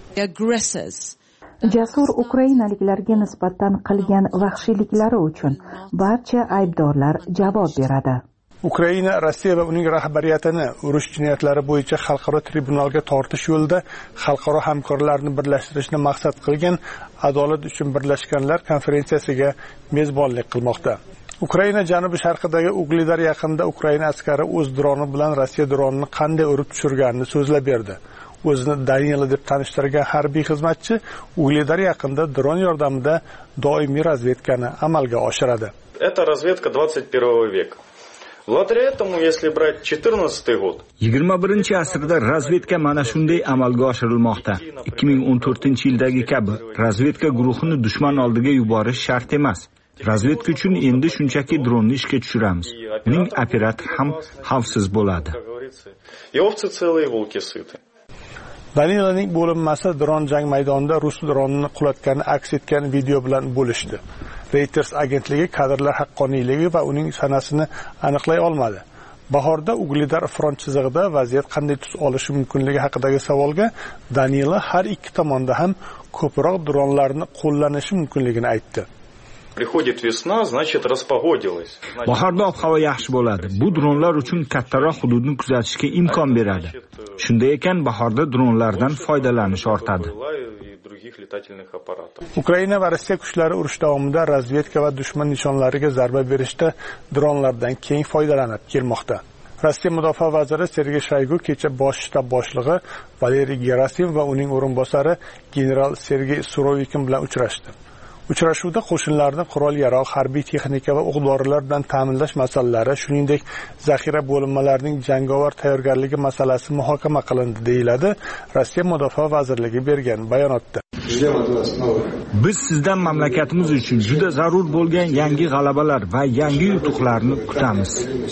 Jasur ukrainaliklarga nisbatan qilgan vahshiyliklari uchun barcha aybdorlar javob beradi. Ukraina Rossiya va uning rahbariyatini urush jinoyatlari bo'yicha xalqaro tribunalga tortish yo'lida xalqaro hamkorlarni birlashtirishni maqsad qilgan Adolat uchun birlashganlar konferensiyasiga mezbonlik qilmoqda. Ukraina janubi sharqidagi Ugledar yaqinida Ukraina askari o'z droni bilan Rossiya dronini qanday urib tushirganini so'zlab berdi. O'zini Danila deb tanishtirgan harbiy xizmatchi Ugledar yaqinida dron yordamida doimiy razvedkani amalga oshiradi. Это разведка двадцать первого века. Благодаря этому, если брать четырнадцатый год, yigirma birinchi asrda razvedka mana shunday amalga oshirilmoqda. ikki ming o'n to'rtinchi yildagi kabi razvedka guruhini dushman oldiga yuborish shart emas. Razvedka uchun endi shunchaki dronni ishga tushiramiz. Uning operatori ham xavfsiz bo'ladi. И овцы целые, волки сыты. Danilaning bo'linmasi dron jang maydonida rus dronini qulatgani aks etgan video bilan bo'lishdi. Reuters agentligi kadrlar haqqoniyligi va uning sanasini aniqlay olmadi. Bahorda Ugledar front chizig'ida vaziyat qanday tus olishi mumkinligi haqidagi savolga Danila har ikki tomonda ham ko'proq dronlarni qo'llanishi mumkinligini aytdi. Приходит весна, значит, распогодилось. Bahorda ob-havo yaxshi bo'ladi. Bu dronlar uchun kattaroq hududni kuzatishga imkon beradi. Shunday ekan, bahorda dronlardan foydalanish ortadi. летательных аппаратов. Ukraina va Rossiya kuchlari urush davomida razvedka va dushman nishonlariga zarba berishda dronlardan keng foydalanib kelmoqda. Rossiya mudofaa vaziri Sergey Shoygu kecha bosh shtab boshlig'i Valeriy Gerasimov va uning o'rinbosari general Sergey Surovikin bilan uchrashdi. Uchrashuvda qo'shinlarni qurol-yarog', harbiy texnika va o'q-dorilar bilan ta'minlash masalalari, shuningdek, zaxira bo'linmalarining jangovar tayyorgarligi masalasi muhokama qilindi, deyiladi Rossiya mudofaa vazirligi bergan bayonotda. Biz sizdan mamlakatimiz uchun juda zarur bo'lgan yangi g'alabalar va yangi yutuqlarni kutamiz.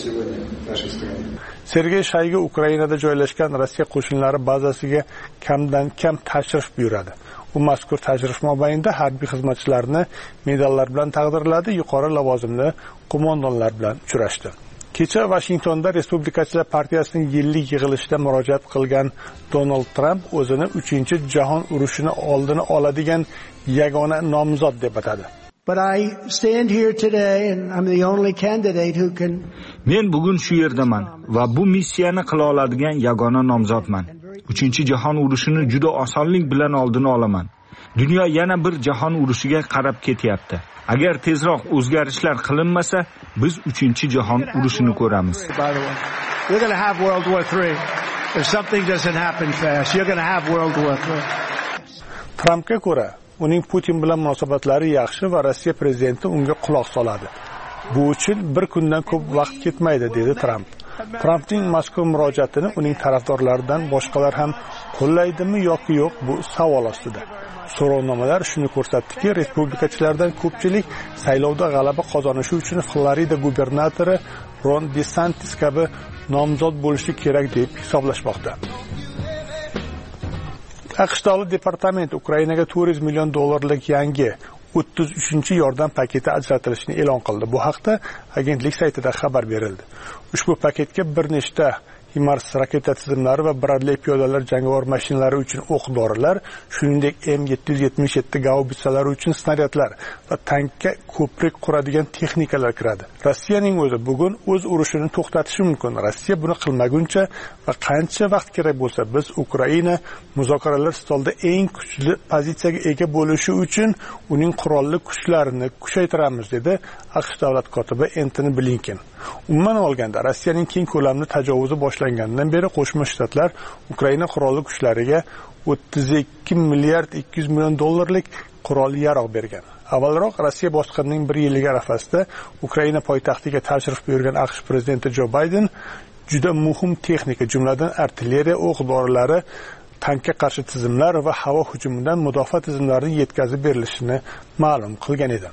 Sergey Shoygu Ukrainada joylashgan Rossiya qo'shinlari bazasiga kamdan kam tashrif buyuradi. U mazkur tashrif mobaynida harbiy xizmatchilarni medallar bilan taqdirladi, yuqori lavozimli qo'mondonlar bilan uchrashdi. Kecha Washingtonda Respublikachilar partiyasining yillik yig'ilishida murojaat qilgan Donald Trump o'zini uchinchi jahon urushini oldini oladigan yagona nomzod deb atadi. But I stand here today and I'm the only candidate who can Men bugun shu yerdaman va bu missiyani qila oladigan yagona nomzodman. uchinchi jahon urushini juda osonlik bilan oldini olaman. Dunyo yana bir jahon urushiga qarab ketyapti. Agar tezroq o'zgarishlar qilinmasa, biz uchinchi jahon urushini ko'ramiz. We're going to have World War three. If something doesn't happen fast, you're going to have World War three. Trumpga ko'ra, uning Putin bilan munosabatlari yaxshi va Rossiya prezidenti unga quloq soladi. Bu uchun bir kundan ko'p vaqt ketmaydi, dedi Trump. Trumpning mazkur murojaatini uning tarafdorlaridan boshqalar ham qo'llaydimi yoki yo'q, bu savol ostida. So'rovnomalar shuni ko'rsatdiki, respublikachilardan ko'pchilik saylovda g'alaba qozonishi uchun Florida gubernatori Ron DeSantis kabi nomzod bo'lishi kerak deb hisoblashmoqda. AQSh Davlat departamenti Ukrainaga to'rt yuz million dollarlik yangi o'ttiz uchinchi yordam paketi ajratilishini e'lon qildi. Bu haqda agentlik saytida xabar berildi. Ushbu paketga bir nechta HIMARS raketa tizimlari va Bradley piyodalar jangovar mashinalari uchun o'q-dorilar, shuningdek M yetti yuz yetmish yetti gaubitsalari uchun snaryadlar va tankka ko'prik quradigan texnikalar kiradi. Rossiyaning o'zi bugun o'z urushini to'xtatishi mumkin. Rossiya buni qilmaguncha va qancha vaqt kerak bo'lsa, biz Ukraina muzokaralar stolida eng kuchli pozitsiyaga ega bo'lishi uchun uning qurolli kuchlarini kuchaytiramiz, dedi AQSh davlat kotibi Antony Blinken. Umuman olganda, Rossiyaning keng ko'lamli tajovuzi boshlangandan beri Qo'shma Shtatlar Ukraina qurolli kuchlariga o'ttiz ikki milliard ikki yuz million dollarlik qurol-yarog' bergan. Avvalroq Rossiya bosqinining bir yilligi arafasida Ukraina poytaxtiga tashrif buyurgan AQSh prezidenti Jo Bayden juda muhim texnika, jumladan artilleriya o'q-dorilari, tankka qarshi tizimlar va havo hujumidan mudofaa tizimlarining yetkazib berilishini ma'lum qilgan edi.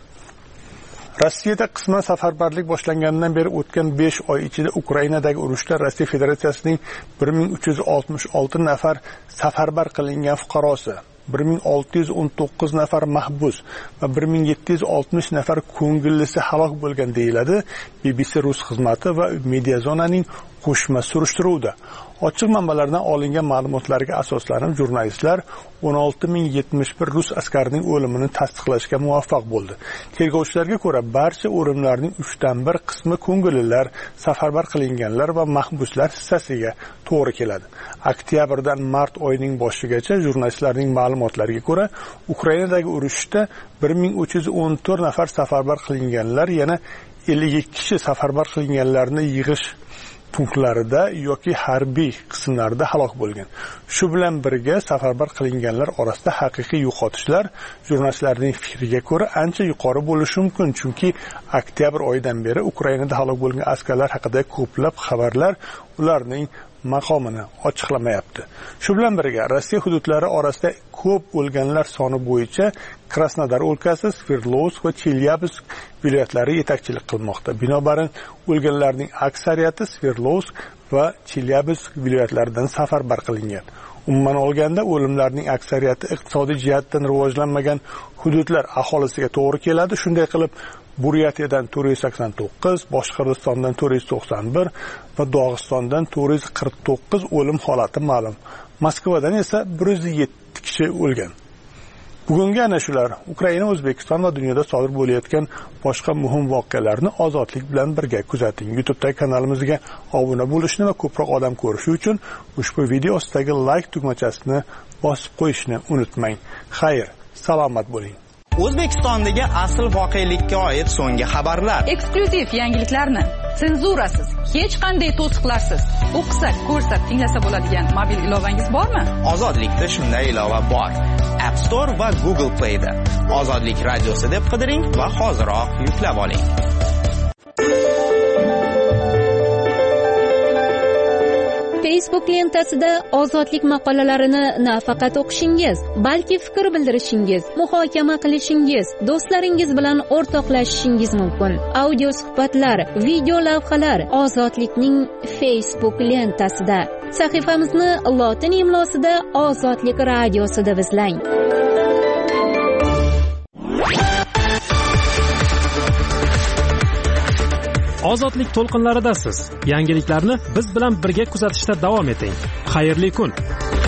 Rossiyada qisman safarbarlik boshlanganidan beri o'tgan besh oy ichida Ukrainadagi urushda Rossiya Federatsiyasining bir ming uch yuz oltmish olti nafar safarbar qilingan fuqarosi, bir ming olti yuz o'n to'qqiz nafar mahbus va bir ming yetti yuz oltmish nafar ko'ngillisi halok bo'lgan, deyiladi B B C rus xizmati va Mediazonaning qo'shma surishtiruvida. Ochiq manbalardan olingan ma'lumotlarga asoslanib, jurnalistlar o'n olti ming yetmish bir rus askarining o'limini tasdiqlashga muvaffaq bo'ldi. Tergovchilarga ko'ra, barcha o'limlarning uchdan bir qismi ko'ngillilar, safarbar qilinganlar va mahbuslar hissasiga to'g'ri keladi. Oktyabrdan mart oyining boshigacha jurnalistlarning ma'lumotlariga ko'ra, Ukrainadagi urushda bir ming uch yuz o'n to'rt nafar safarbar qilinganlar, yana ellik ikki kishi safarbar qilinganlarni yig'ish punktlarida yoki harbiy qismlarida halok bo'lgan. Shu bilan birga safarbar qilinganlar orasida haqiqiy yo'qotishlar jurnalistlarning fikriga ko'ra ancha yuqori bo'lishi mumkin, chunki oktyabr oyidan beri Ukrainada halok bo'lgan askarlar haqida ko'plab xabarlar ularning maqomini ochiqlamayapti. Shu bilan birga Rossiya hududlari orasida ko'p o'lganlar soni bo'yicha Krasnodar o'lkasi, Sverdlovsk va Chelyabinsk viloyatlari yetakchilik qilmoqda. Binobarin, o'lganlarning aksariyati Sverdlovsk va Chelyabinsk viloyatlaridan safarbar qilingan. Umuman olganda, o'limlarning aksariyati iqtisodiy jihatdan rivojlanmagan hududlar aholisiga to'g'ri keladi. Shunday qilib, Buryatiyadan to'rt yuz sakson to'qqiz, Boshqirdistondan to'rt yuz to'qson bir va Dog'istondan to'rt yuz qirq to'qqiz o'lim holati ma'lum. Moskvadan esa bir yuz yetti kishi o'lgan. Bugungi ana shular Ukraina, O'zbekiston va dunyoda sodir bo'layotgan boshqa muhim voqealarni ozodlik bilan birga kuzating. YouTube'dagi kanalimizga obuna bo'lishni va ko'proq odam ko'rishi uchun ushbu video ostidagi like tugmachasini bosib qo'yishni unutmang. Xayr. salomat bo'ling. O'zbekistondagi asl voqelikka oid so'nggi xabarlar. Eksklyuziv yangiliklarni senzurasiz, hech qanday to'siqlarsiz o'qisak, ko'rsak, tinglasa bo'ladigan mobil ilovangiz bormi? Ozodlikda shunday ilova bor. App Store va Google Play'da Ozodlik radiosi deb qidiring va hoziroq yuklab oling. Facebook lentasida ozodlik maqolalarini nafaqat o'qishingiz, balki fikr bildirishingiz, muhokama qilishingiz, do'stlaringiz bilan o'rtoqlashishingiz mumkin. Audio suhbatlar, video lavhalar ozodlikning Facebook lentasida. Sahifamizni lotin imlosida Ozodlik radiosi deb izlang. Ozodlik to'lqinlaridasiz. Yangiliklarni biz bilan birga kuzatishda davom eting. Xayrli kun.